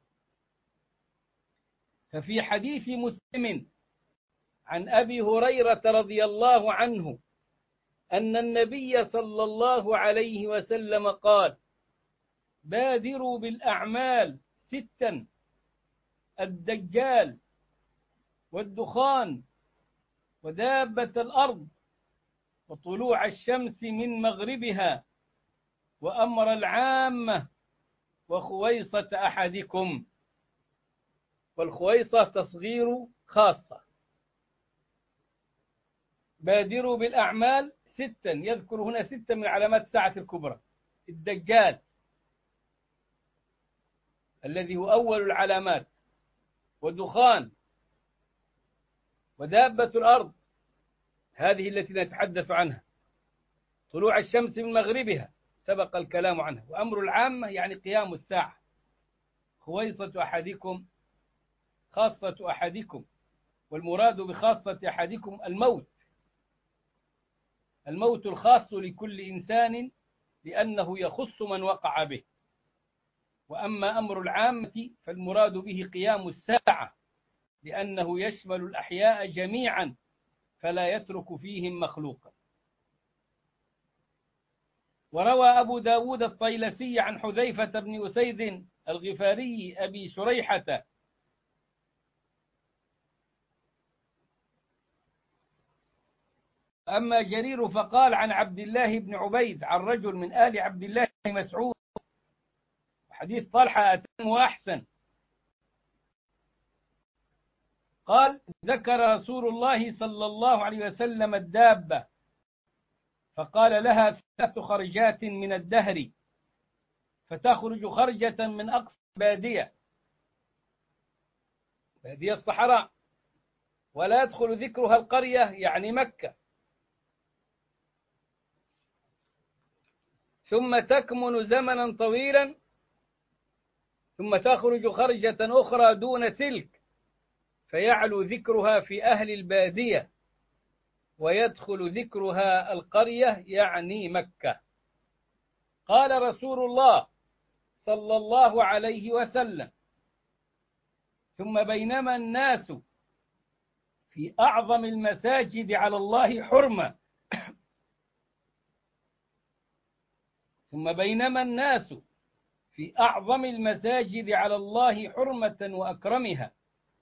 ففي حديث مسلم عن أبي هريرة رضي الله عنه أن النبي صلى الله عليه وسلم قال: بادروا بالأعمال 6: الدجال والدخان ودابة الأرض وطلوع الشمس من مغربها وأمر العامة وخويصة أحدكم. والخويصة تصغير خاصة. بادروا بالأعمال 6، يذكر هنا 6 من علامات الساعة الكبرى: الدجال الذي هو أول العلامات، ودخان، ودابة الأرض هذه التي نتحدث عنها، طلوع الشمس من مغربها سبق الكلام عنها، وأمر العامة يعني قيام الساعة، خويصة أحدكم، خاصة أحدكم. والمراد بخاصة أحدكم الموت الخاص لكل إنسان، لأنه يخص من وقع به. وأما أمر العامة فالمراد به قيام الساعة، لأنه يشمل الأحياء جميعا فلا يترك فيهم مخلوقا. وروى أبو داود الطيلسي عن حذيفة بن أسيد الغفاري أبي شريحة أما جرير فقال عن عبد الله بن عبيد عن رجل من آل عبد الله بن مسعود. حديث طلحة أتم وأحسن. قال: ذكر رسول الله صلى الله عليه وسلم الدابة، فقال: لها 3 خرجات من الدهر، فتخرج خرجة من أقصى بادية بادية الصحراء. ولا يدخل ذكرها القرية يعني مكة. ثم تكمن زمنا طويلا ثم تخرج خرجة أخرى دون تلك فيعلو ذكرها في أهل البادية ويدخل ذكرها القرية يعني مكة. قال رسول الله صلى الله عليه وسلم: ثم بينما الناس في أعظم المساجد على الله حرمة ثم بينما الناس في أعظم المساجد على الله حرمة وأكرمها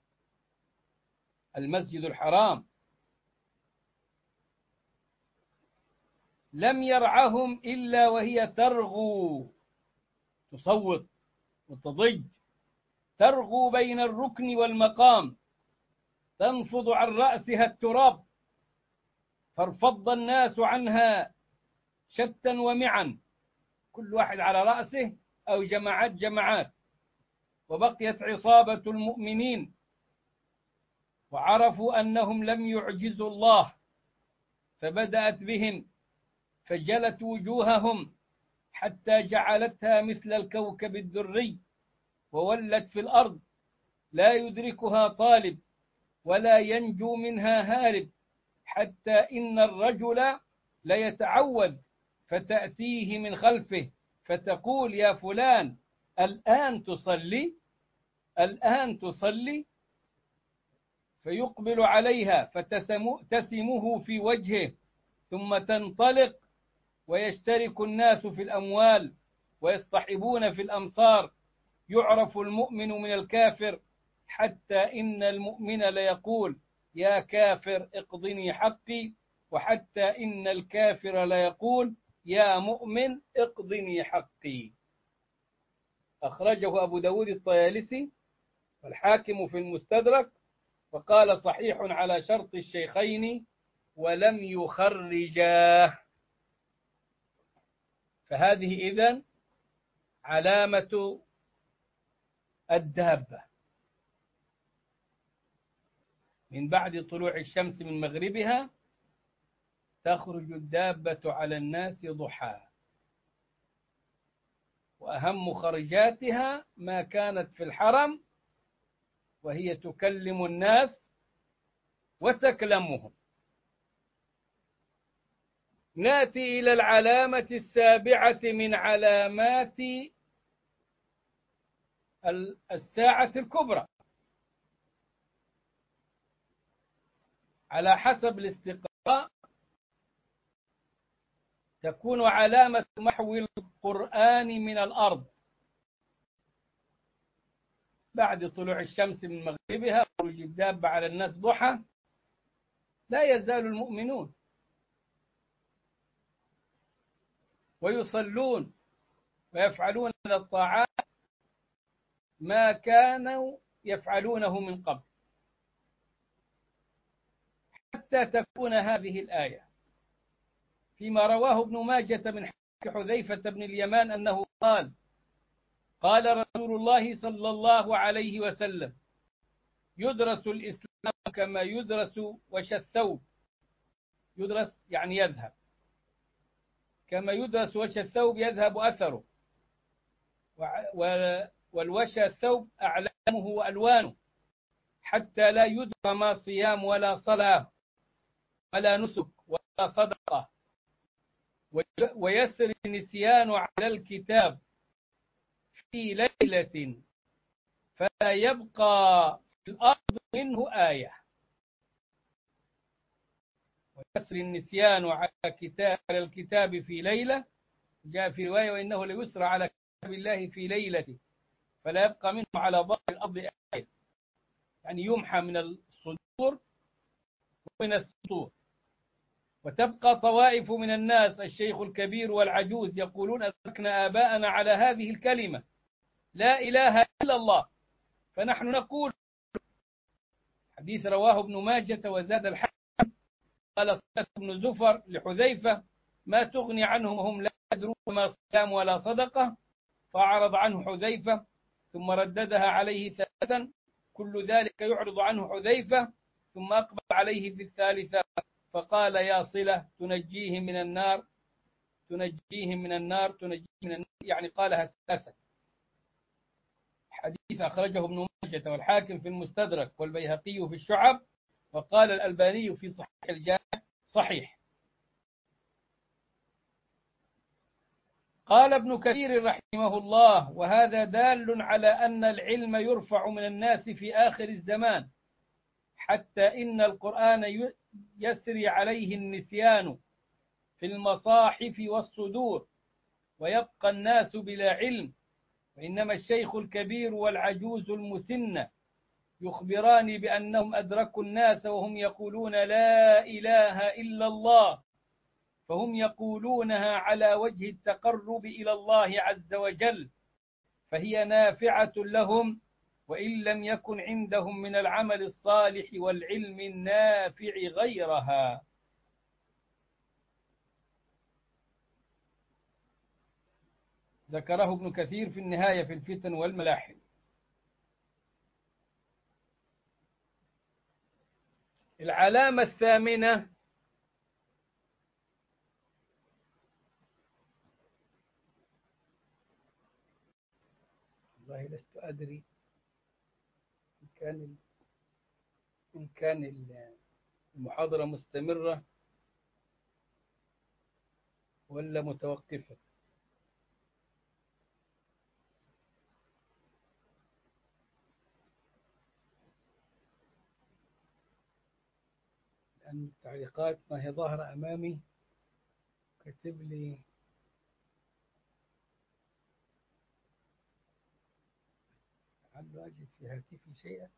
المسجد الحرام لم يرعهم إلا وهي ترغو، تصوت وتضج، ترغو بين الركن والمقام، تنفض عن رأسها التراب، فارفض الناس عنها شتا ومعا، كل واحد على رأسه أو جماعات جماعات، وبقيت عصابة المؤمنين وعرفوا أنهم لم يعجزوا الله فبدأت بهم فجلت وجوههم حتى جعلتها مثل الكوكب الدري وولت في الأرض لا يدركها طالب ولا ينجو منها هارب، حتى إن الرجل ليتعوذ فتأتيه من خلفه فتقول: يا فلان الآن تصلي؟ الآن تصلي؟ فيقبل عليها فتسمه في وجهه ثم تنطلق ويشترك الناس في الأموال ويصطحبون في الأمصار، يعرف المؤمن من الكافر حتى إن المؤمن ليقول: يا كافر اقضني حقي، وحتى إن الكافر ليقول: يا مؤمن اقضني حقي. أخرجه أبو داود الطيالسي والحاكم في المستدرك وقال: صحيح على شرط الشيخين ولم يخرجاه. فهذه إذن علامة الدابة: من بعد طلوع الشمس من مغربها تخرج الدابة على الناس ضحى، وأهم خرجاتها ما كانت في الحرم وهي تكلم الناس وتكلمهم. نأتي إلى العلامة السابعة من علامات الساعة الكبرى على حسب الاستقراء. تكون علامة محو القرآن من الأرض بعد طلوع الشمس من مغربها، خروج الدابة على الناس ضحى. لا يزال المؤمنون ويصلون ويفعلون من الطاعات ما كانوا يفعلونه من قبل، حتى تكون هذه الآية فيما رواه ابن ماجة من حذيفة بن اليمان أنه قال: قال رسول الله صلى الله عليه وسلم: يدرس الإسلام كما يدرس وش الثوب، يدرس يعني يذهب، كما يدرس وش الثوب يذهب أثره، والوشى الثوب أعلامه وألوانه، حتى لا يدرى ما صيام ولا صلاة ولا نسك ولا صدقة، ويسري النسيان على الكتاب في ليلة فلا يبقى في الأرض منه آية. ويسري النسيان على الكتاب في ليلة، جاء في رواية: وإنه ليسرى على كتاب الله في ليلة فلا يبقى منه على ظهر الأرض آية، يعني يمحى من الصدور ومن السطور. وتبقى طوائف من الناس الشيخ الكبير والعجوز يقولون: أدركنا آباءنا على هذه الكلمة لا إله إلا الله، فنحن نقول. حديث رواه ابن ماجة وزاد الحاكم قال صلى بن زفر لحذيفة: ما تغني عنهم وهم لا يدرون ما صيام ولا صدقة؟ فأعرض عنه حذيفة ثم رددها عليه ثلاثا كل ذلك يعرض عنه حذيفة، ثم أقبل عليه في الثالثة فقال يا صلة تنجيهم من النار، تنجيهم من النار، تنجيهم من النار، يعني قالها ثلاثة. حديث أخرجه ابن ماجه والحاكم في المستدرك والبيهقي في الشعب، وقال الألباني في صحيح الجامع صحيح. قال ابن كثير رحمه الله: وهذا دال على أن العلم يرفع من الناس في آخر الزمان، حتى إن القرآن يسري عليه النسيان في المصاحف والصدور، ويبقى الناس بلا علم، وإنما الشيخ الكبير والعجوز المسنة يخبران بأنهم أدركوا الناس وهم يقولون لا إله إلا الله، فهم يقولونها على وجه التقرب إلى الله عز وجل، فهي نافعة لهم وإن لم يكن عندهم من العمل الصالح والعلم النافع غيرها. ذكره ابن كثير في النهاية في الفتن والملاحم. العلامة الثامنة: والله لست أدري إن كان المحاضرة مستمرة ولا متوقفة. لأن التعليقات ما هي ظاهرة أمامي، كتب لي لعل أجد في هاتفي شيئا.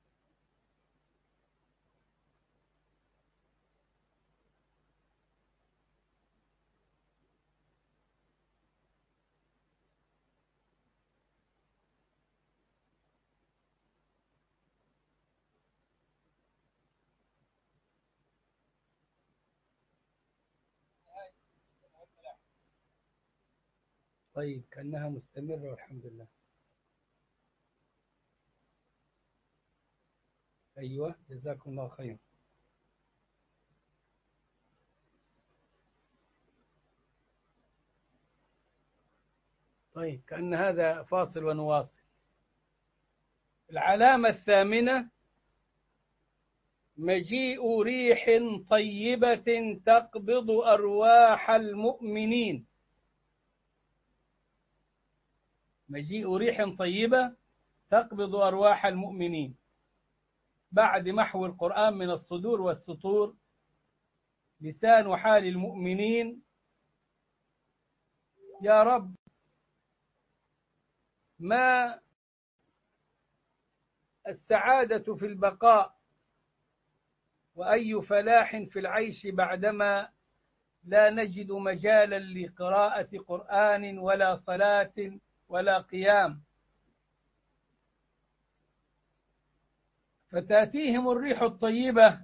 طيب كأنها مستمرة والحمد لله. أيوة جزاكم الله خير. طيب كأن هذا فاصل ونواصل. العلامة الثامنة: مجيء ريح طيبة تقبض أرواح المؤمنين. مجيء ريح طيبة تقبض أرواح المؤمنين بعد محو القرآن من الصدور والسطور. لسان حال المؤمنين: يا رب ما السعادة في البقاء، وأي فلاح في العيش بعدما لا نجد مجالا لقراءة قرآن ولا صلاة ولا قيام. فتأتيهم الريح الطيبة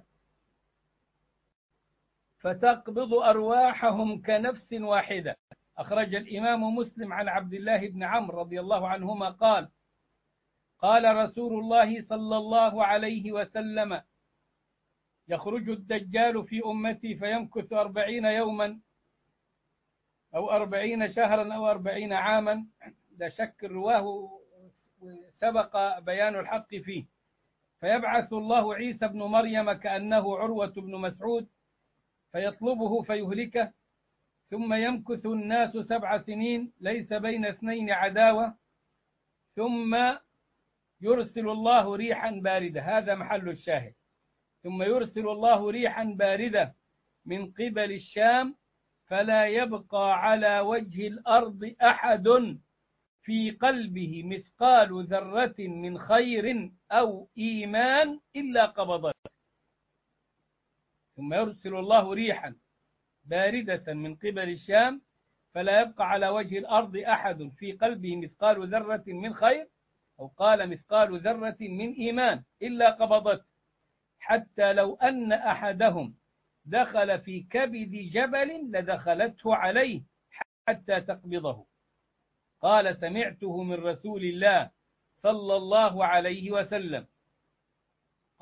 فتقبض أرواحهم كنفس واحدة. أخرج الإمام مسلم عن عبد الله بن عمرو رضي الله عنهما قال: قال رسول الله صلى الله عليه وسلم: يخرج الدجال في أمتي فيمكث 40 يوما أو 40 شهرا أو 40 عاما. لا شك رواه سبق بيان الحق فيه. فيبعث الله عيسى بن مريم كأنه عروة بن مسعود فيطلبه فيهلكه، ثم يمكث الناس 7 سنين ليس بين اثنين عداوة، ثم يرسل الله ريحا باردة. هذا محل الشاهد. ثم يرسل الله ريحا باردة من قبل الشام، فلا يبقى على وجه الأرض أحد في قلبه مثقال ذرة من خير أو إيمان إلا قبضته. ثم يرسل الله ريحا باردة من قبل الشام، فلا يبقى على وجه الأرض أحد في قلبه مثقال ذرة من خير، أو قال مثقال ذرة من إيمان إلا قبضته، حتى لو أن أحدهم دخل في كبد جبل لدخلته عليه حتى تقبضه. قال: سمعته من رسول الله صلى الله عليه وسلم.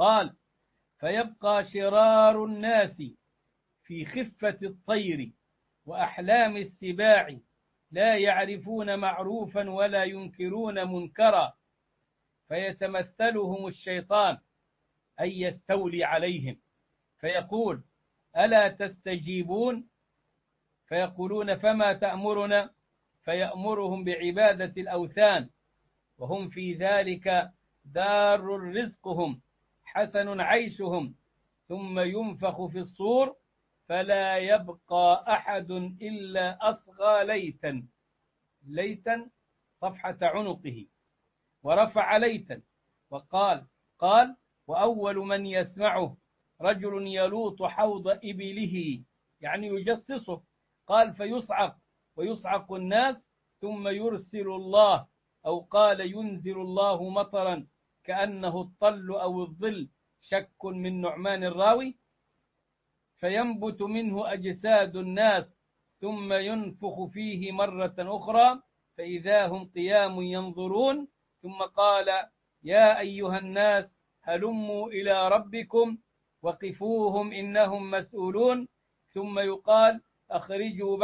قال: فيبقى شرار الناس في خفة الطير وأحلام السباع، لا يعرفون معروفا ولا ينكرون منكرا، فيتمثلهم الشيطان أي يستولي عليهم فيقول: ألا تستجيبون؟ فيقولون: فما تأمرنا؟ فيأمرهم بعبادة الأوثان، وهم في ذلك دار رزقهم حسن عيشهم، ثم ينفخ في الصور فلا يبقى أحد إلا أصغى ليتا. ليتا صفحة عنقه، ورفع ليتا وقال: وأول من يسمعه رجل يلوط حوض إبله، يعني يجصصه. قال: فيصعق ويصعق الناس، ثم يرسل الله، أو قال ينزل الله مطرا كأنه الطل أو الظل، شك من نعمان الراوي، فينبت منه أجساد الناس، ثم ينفخ فيه مرة أخرى فإذا هم قيام ينظرون، ثم قال: يا أيها الناس هلموا إلى ربكم وقفوهم إنهم مسؤولون، ثم يقال: أخرجوا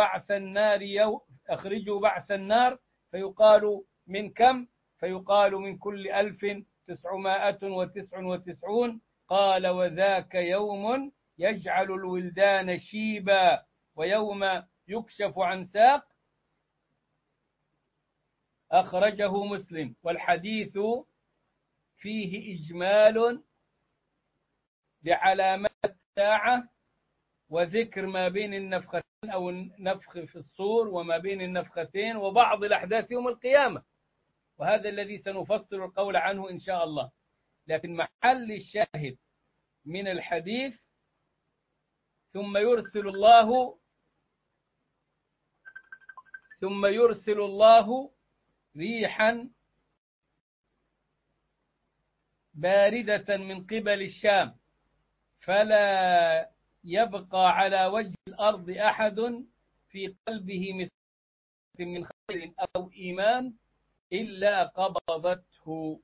بعث النار، فيقال: من كم؟ فيقال: من كل 1999. قال: وذاك يوم يجعل الولدان شيبا، ويوم يكشف عن ساق. أخرجه مسلم. والحديث فيه إجمال بعلامات الساعة، وذكر ما بين النفختين أو النفخ في الصور وما بين النفختين، وبعض الأحداث يوم القيامة، وهذا الذي سنفصل القول عنه إن شاء الله. لكن محل الشاهد من الحديث: ثم يرسل الله ريحا باردة من قبل الشام، فلا يبقى على وجه الأرض أحد في قلبه مثل من خير أو إيمان إلا قبضته.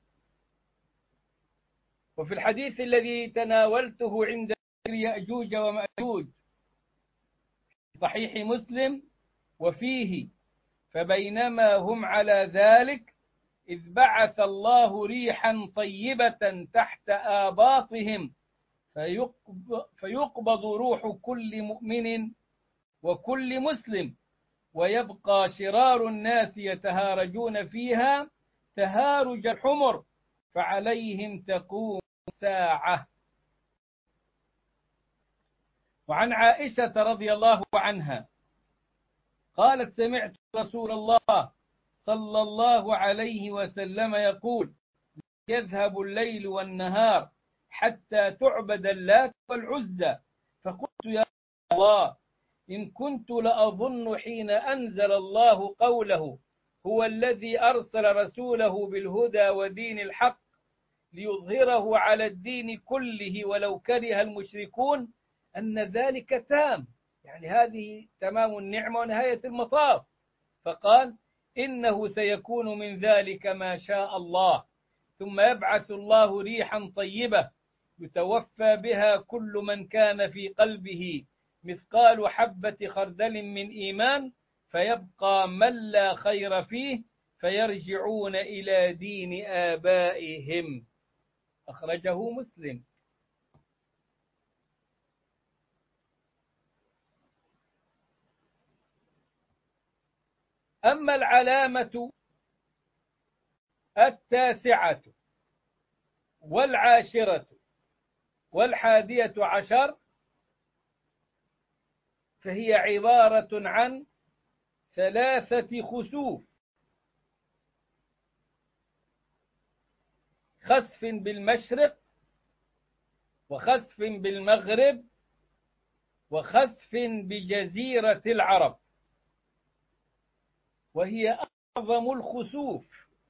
وفي الحديث الذي تناولته عند يأجوج ومأجوج في صحيح مسلم، وفيه: فبينما هم على ذلك إذ بعث الله ريحا طيبة تحت آباطهم فيقبض روح كل مؤمن وكل مسلم، ويبقى شرار الناس يتهارجون فيها تهارج الحمر، فعليهم تقوم الساعة. وعن عائشة رضي الله عنها قالت: سمعت رسول الله صلى الله عليه وسلم يقول: يذهب الليل والنهار حتى تعبد اللات والعزى. فقلت: يا الله، إن كنت لأظن حين أنزل الله قوله: هو الذي أرسل رسوله بالهدى ودين الحق ليظهره على الدين كله ولو كره المشركون، أن ذلك تام، يعني هذه تمام النعمة ونهاية المطاف. فقال: إنه سيكون من ذلك ما شاء الله، ثم يبعث الله ريحا طيبة يتوفى بها كل من كان في قلبه مثقال حبة خردل من إيمان، فيبقى من لا خير فيه فيرجعون إلى دين آبائهم. أخرجه مسلم. أما العلامة 9 و10 و11 فهي عبارة عن 3 خسوف: خسف بالمشرق، وخسف بالمغرب، وخسف بجزيرة العرب، وهي أعظم الخسوف،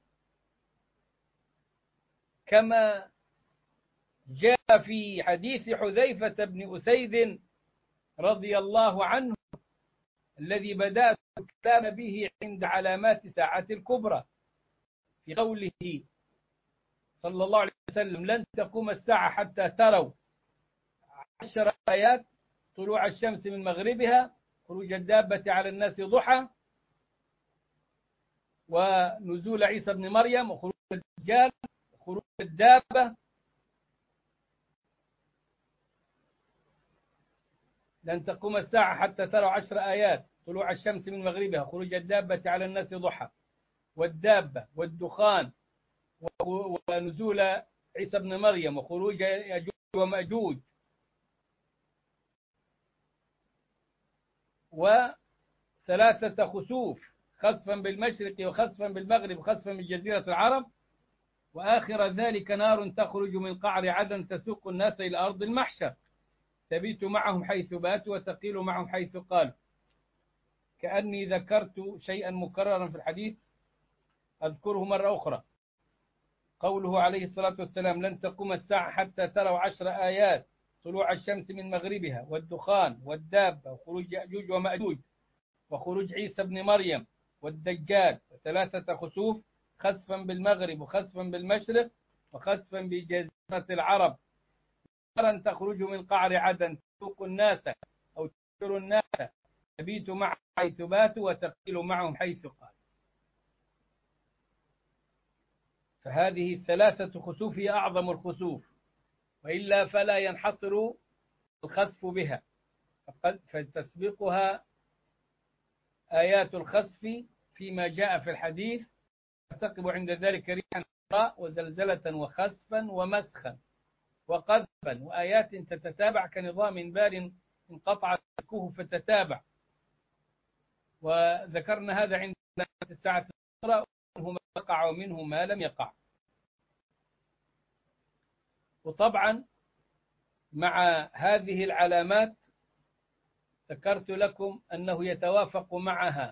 كما جاء في حديث حذيفة بن أسيد رضي الله عنه الذي بدأت الكلام به عند علامات الساعة الكبرى، في قوله صلى الله عليه وسلم لن تقوم الساعة حتى تروا 10 آيات: طلوع الشمس من مغربها، خروج الدابة على الناس ضحى، ونزول عيسى بن مريم، وخروج الدجال، وخروج الدابة. لن تقوم الساعة حتى تروا 10 آيات: طلوع الشمس من مغربها، خروج الدابة على الناس ضحى، والدابة، والدخان، ونزول عيسى بن مريم، وخروج يأجوج ومأجوج، وثلاثة خسوف: خسفا بالمشرق، وخسفا بالمغرب، وخسفا من جزيرة العرب، وآخر ذلك نار تخرج من قعر عدن تسوق الناس إلى أرض المحشر، تبيت معهم حيث باتوا وتقيل معهم حيث قالوا. كأني ذكرت شيئا مكررا في الحديث أذكره مرة أخرى. قوله عليه الصلاة والسلام: لن تقوم الساعة حتى تروا 10 آيات: طلوع الشمس من مغربها، والدخان، والدابة، وخروج يأجوج ومأجوج، وخروج عيسى بن مريم، والدجال، وثلاثة خسوف: خسفا بالمغرب، وخسفا بالمشرق، وخسفا بجزيرة العرب، نارا تخرج من قعر عدن تسوق الناس أو تسر الناس، تبيت معهم حيث باتوا وتقيل معهم حيث قال. فهذه الثلاثة خسوف هي أعظم الخسوف، وإلا فلا ينحصر الخسف بها، فتسبقها آيات الخسف فيما جاء في الحديث: ترتقب عند ذلك ريحا وزلزلة وخسفا ومسخا وقذفا، وآيات تتتابع كنظام بال انقطع سلكه فتتابع. وذكرنا هذا عند الساعة الأخرى: منه ما وقع ومنه ما لم يقع. وطبعا مع هذه العلامات ذكرت لكم أنه يتوافق معها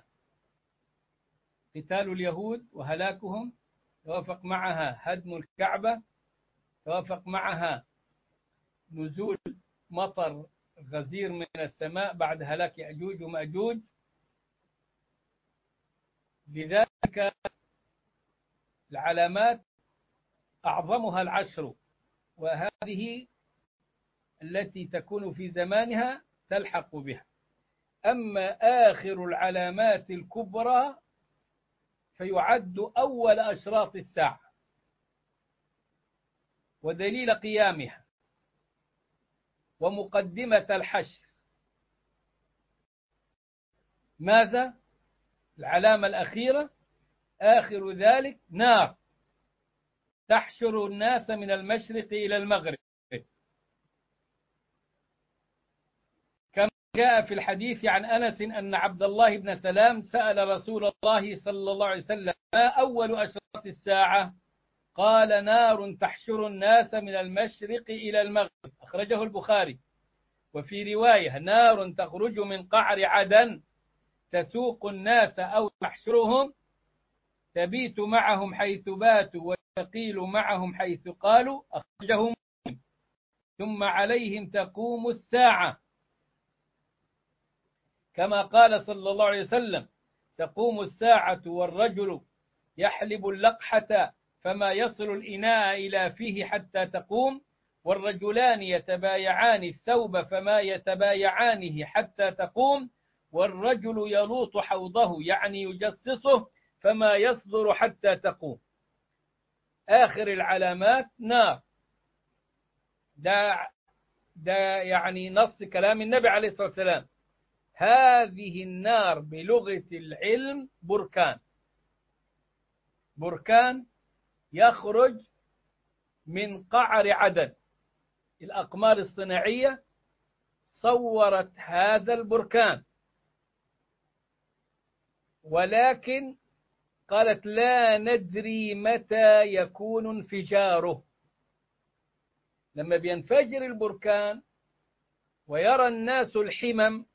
قتال اليهود وهلاكهم، يتوافق معها هدم الكعبة، يتوافق معها نزول مطر غزير من السماء بعد هلاك يأجوج ومأجوج. لذلك العلامات أعظمها العشر، وهذه التي تكون في زمانها تلحق بها. أما آخر العلامات الكبرى فيعد أول أشراط الساعة ودليل قيامها ومقدمة الحشر. ماذا؟ العلامة الأخيرة آخر ذلك نار تحشر الناس من المشرق إلى المغرب، كما جاء في الحديث عن أنس أن عبد الله بن سلام سأل رسول الله صلى الله عليه وسلم: ما أول أشراط الساعة؟ قال: نار تحشر الناس من المشرق إلى المغرب، أخرجه البخاري. وفي رواية: نار تخرج من قعر عدن تسوق الناس أو تحشرهم، تبيت معهم حيث باتوا وتقيل معهم حيث قالوا، أخرجه مسلم. ثم عليهم تقوم الساعة، كما قال صلى الله عليه وسلم: تقوم الساعة والرجل يحلب اللقحة فما يصل الإناء إلى فيه حتى تقوم، والرجلان يتبايعان الثوب فما يتبايعانه حتى تقوم، والرجل يلوط حوضه يعني يجصصه فما يصدر حتى تقوم. آخر العلامات نار. ده يعني نص كلام النبي عليه الصلاة والسلام. هذه النار بلغة العلم بركان، بركان يخرج من قعر عدن. الأقمار الصناعية صورت هذا البركان، ولكن قالت لا ندري متى يكون انفجاره. لما بينفجر البركان ويرى الناس الحمم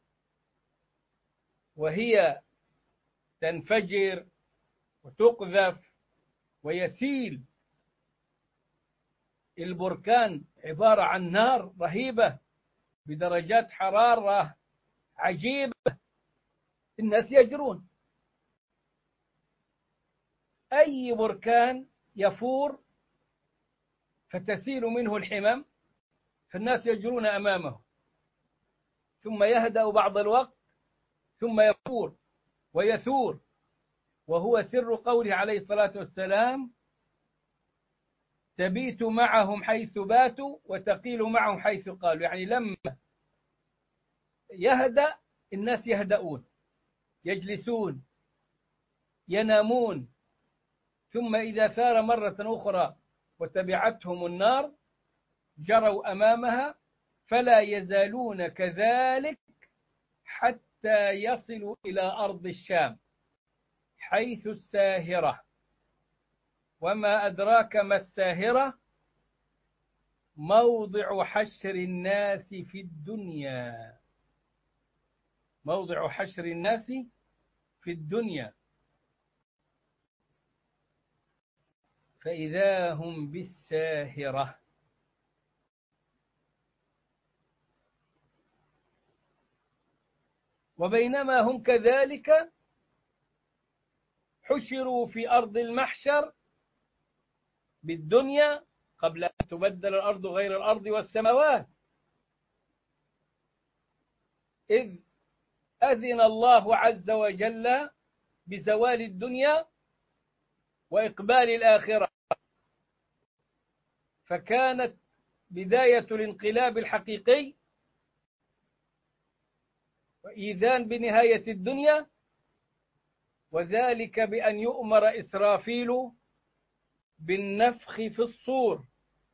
وهي تنفجر وتقذف ويسيل، البركان عبارة عن نار رهيبة بدرجات حرارة عجيبة، الناس يجرون. أي بركان يفور فتسيل منه الحمم، فالناس يجرون أمامه، ثم يهدأ بعض الوقت، ثم يفور ويثور. وهو سر قوله عليه الصلاة والسلام: تبيت معهم حيث باتوا وتقيل معهم حيث قالوا. يعني لما يهدأ الناس يهدؤون، يجلسون، ينامون، ثم إذا ثار مرة أخرى وتبعتهم النار جروا أمامها، فلا يزالون كذلك حتى يصلوا إلى أرض الشام حيث الساهرة. وما أدراك ما الساهرة؟ موضع حشر الناس في الدنيا. موضع حشر الناس في الدنيا. فإذا هم بالساهرة. وبينما هم كذلك حشروا في أرض المحشر بالدنيا قبل أن تبدل الأرض غير الأرض والسماوات، إذ أذن الله عز وجل بزوال الدنيا وإقبال الآخرة، فكانت بداية الانقلاب الحقيقي وإيذان بنهاية الدنيا، وذلك بأن يؤمر إسرافيل بالنفخ في الصور.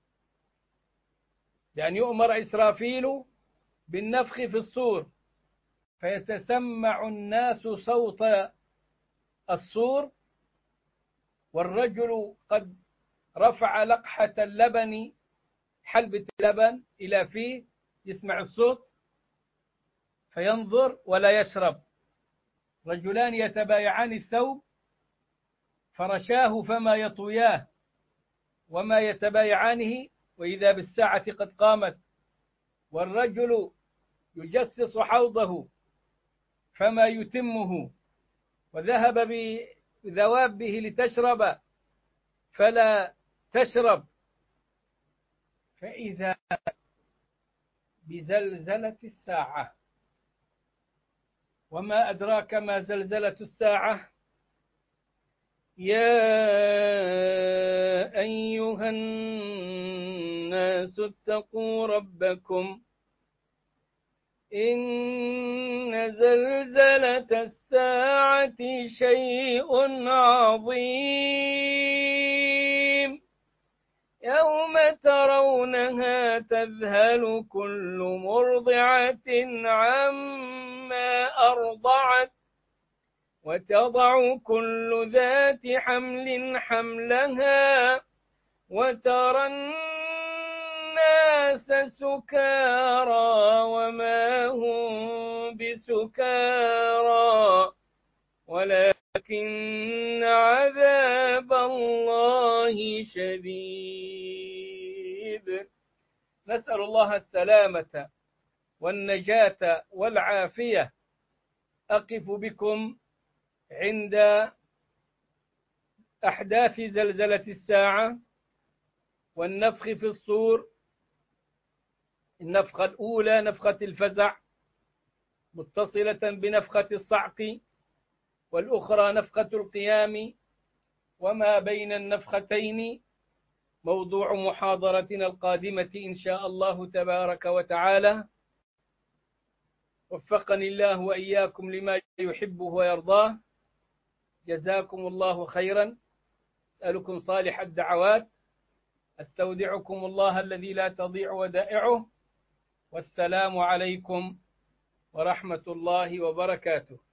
بأن يؤمر إسرافيل بالنفخ في الصور، فيتسمع الناس صوت الصور، والرجل قد رفع لقحة اللبن، حلبة اللبن إلى فيه، يسمع الصوت فينظر ولا يشرب. رجلان يتبايعان الثوب فرشاه فما يطوياه وما يتبايعانه، وإذا بالساعة قد قامت، والرجل يجسس حوضه فما يتمه، وذهب بذوابه لتشرب فلا تشرب. فإذا بزلزلة الساعة. وما أدراك ما زلزلة الساعة؟ يا أيها الناس اتقوا ربكم إن زلزلة الساعة شيء عظيم، يوم ترونها تذهل كل مرضعة عما أرضعت وتضع كل ذات حمل حملها وترى الناس سكارى وما هم بسكارى ولكن عذاب الله شديد. نسأل الله السلامة والنجاة والعافية. أقف بكم عند أحداث زلزلة الساعة والنفخ في الصور. النفخة الأولى نفخة الفزع متصلة بنفخة الصعق، والأخرى نفخة القيام، وما بين النفختين موضوع محاضرتنا القادمة إن شاء الله تبارك وتعالى. وفقني الله وإياكم لما يحبه ويرضاه. جزاكم الله خيرا. أسألكم صالح الدعوات. أستودعكم الله الذي لا تضيع ودائعه. والسلام عليكم ورحمة الله وبركاته.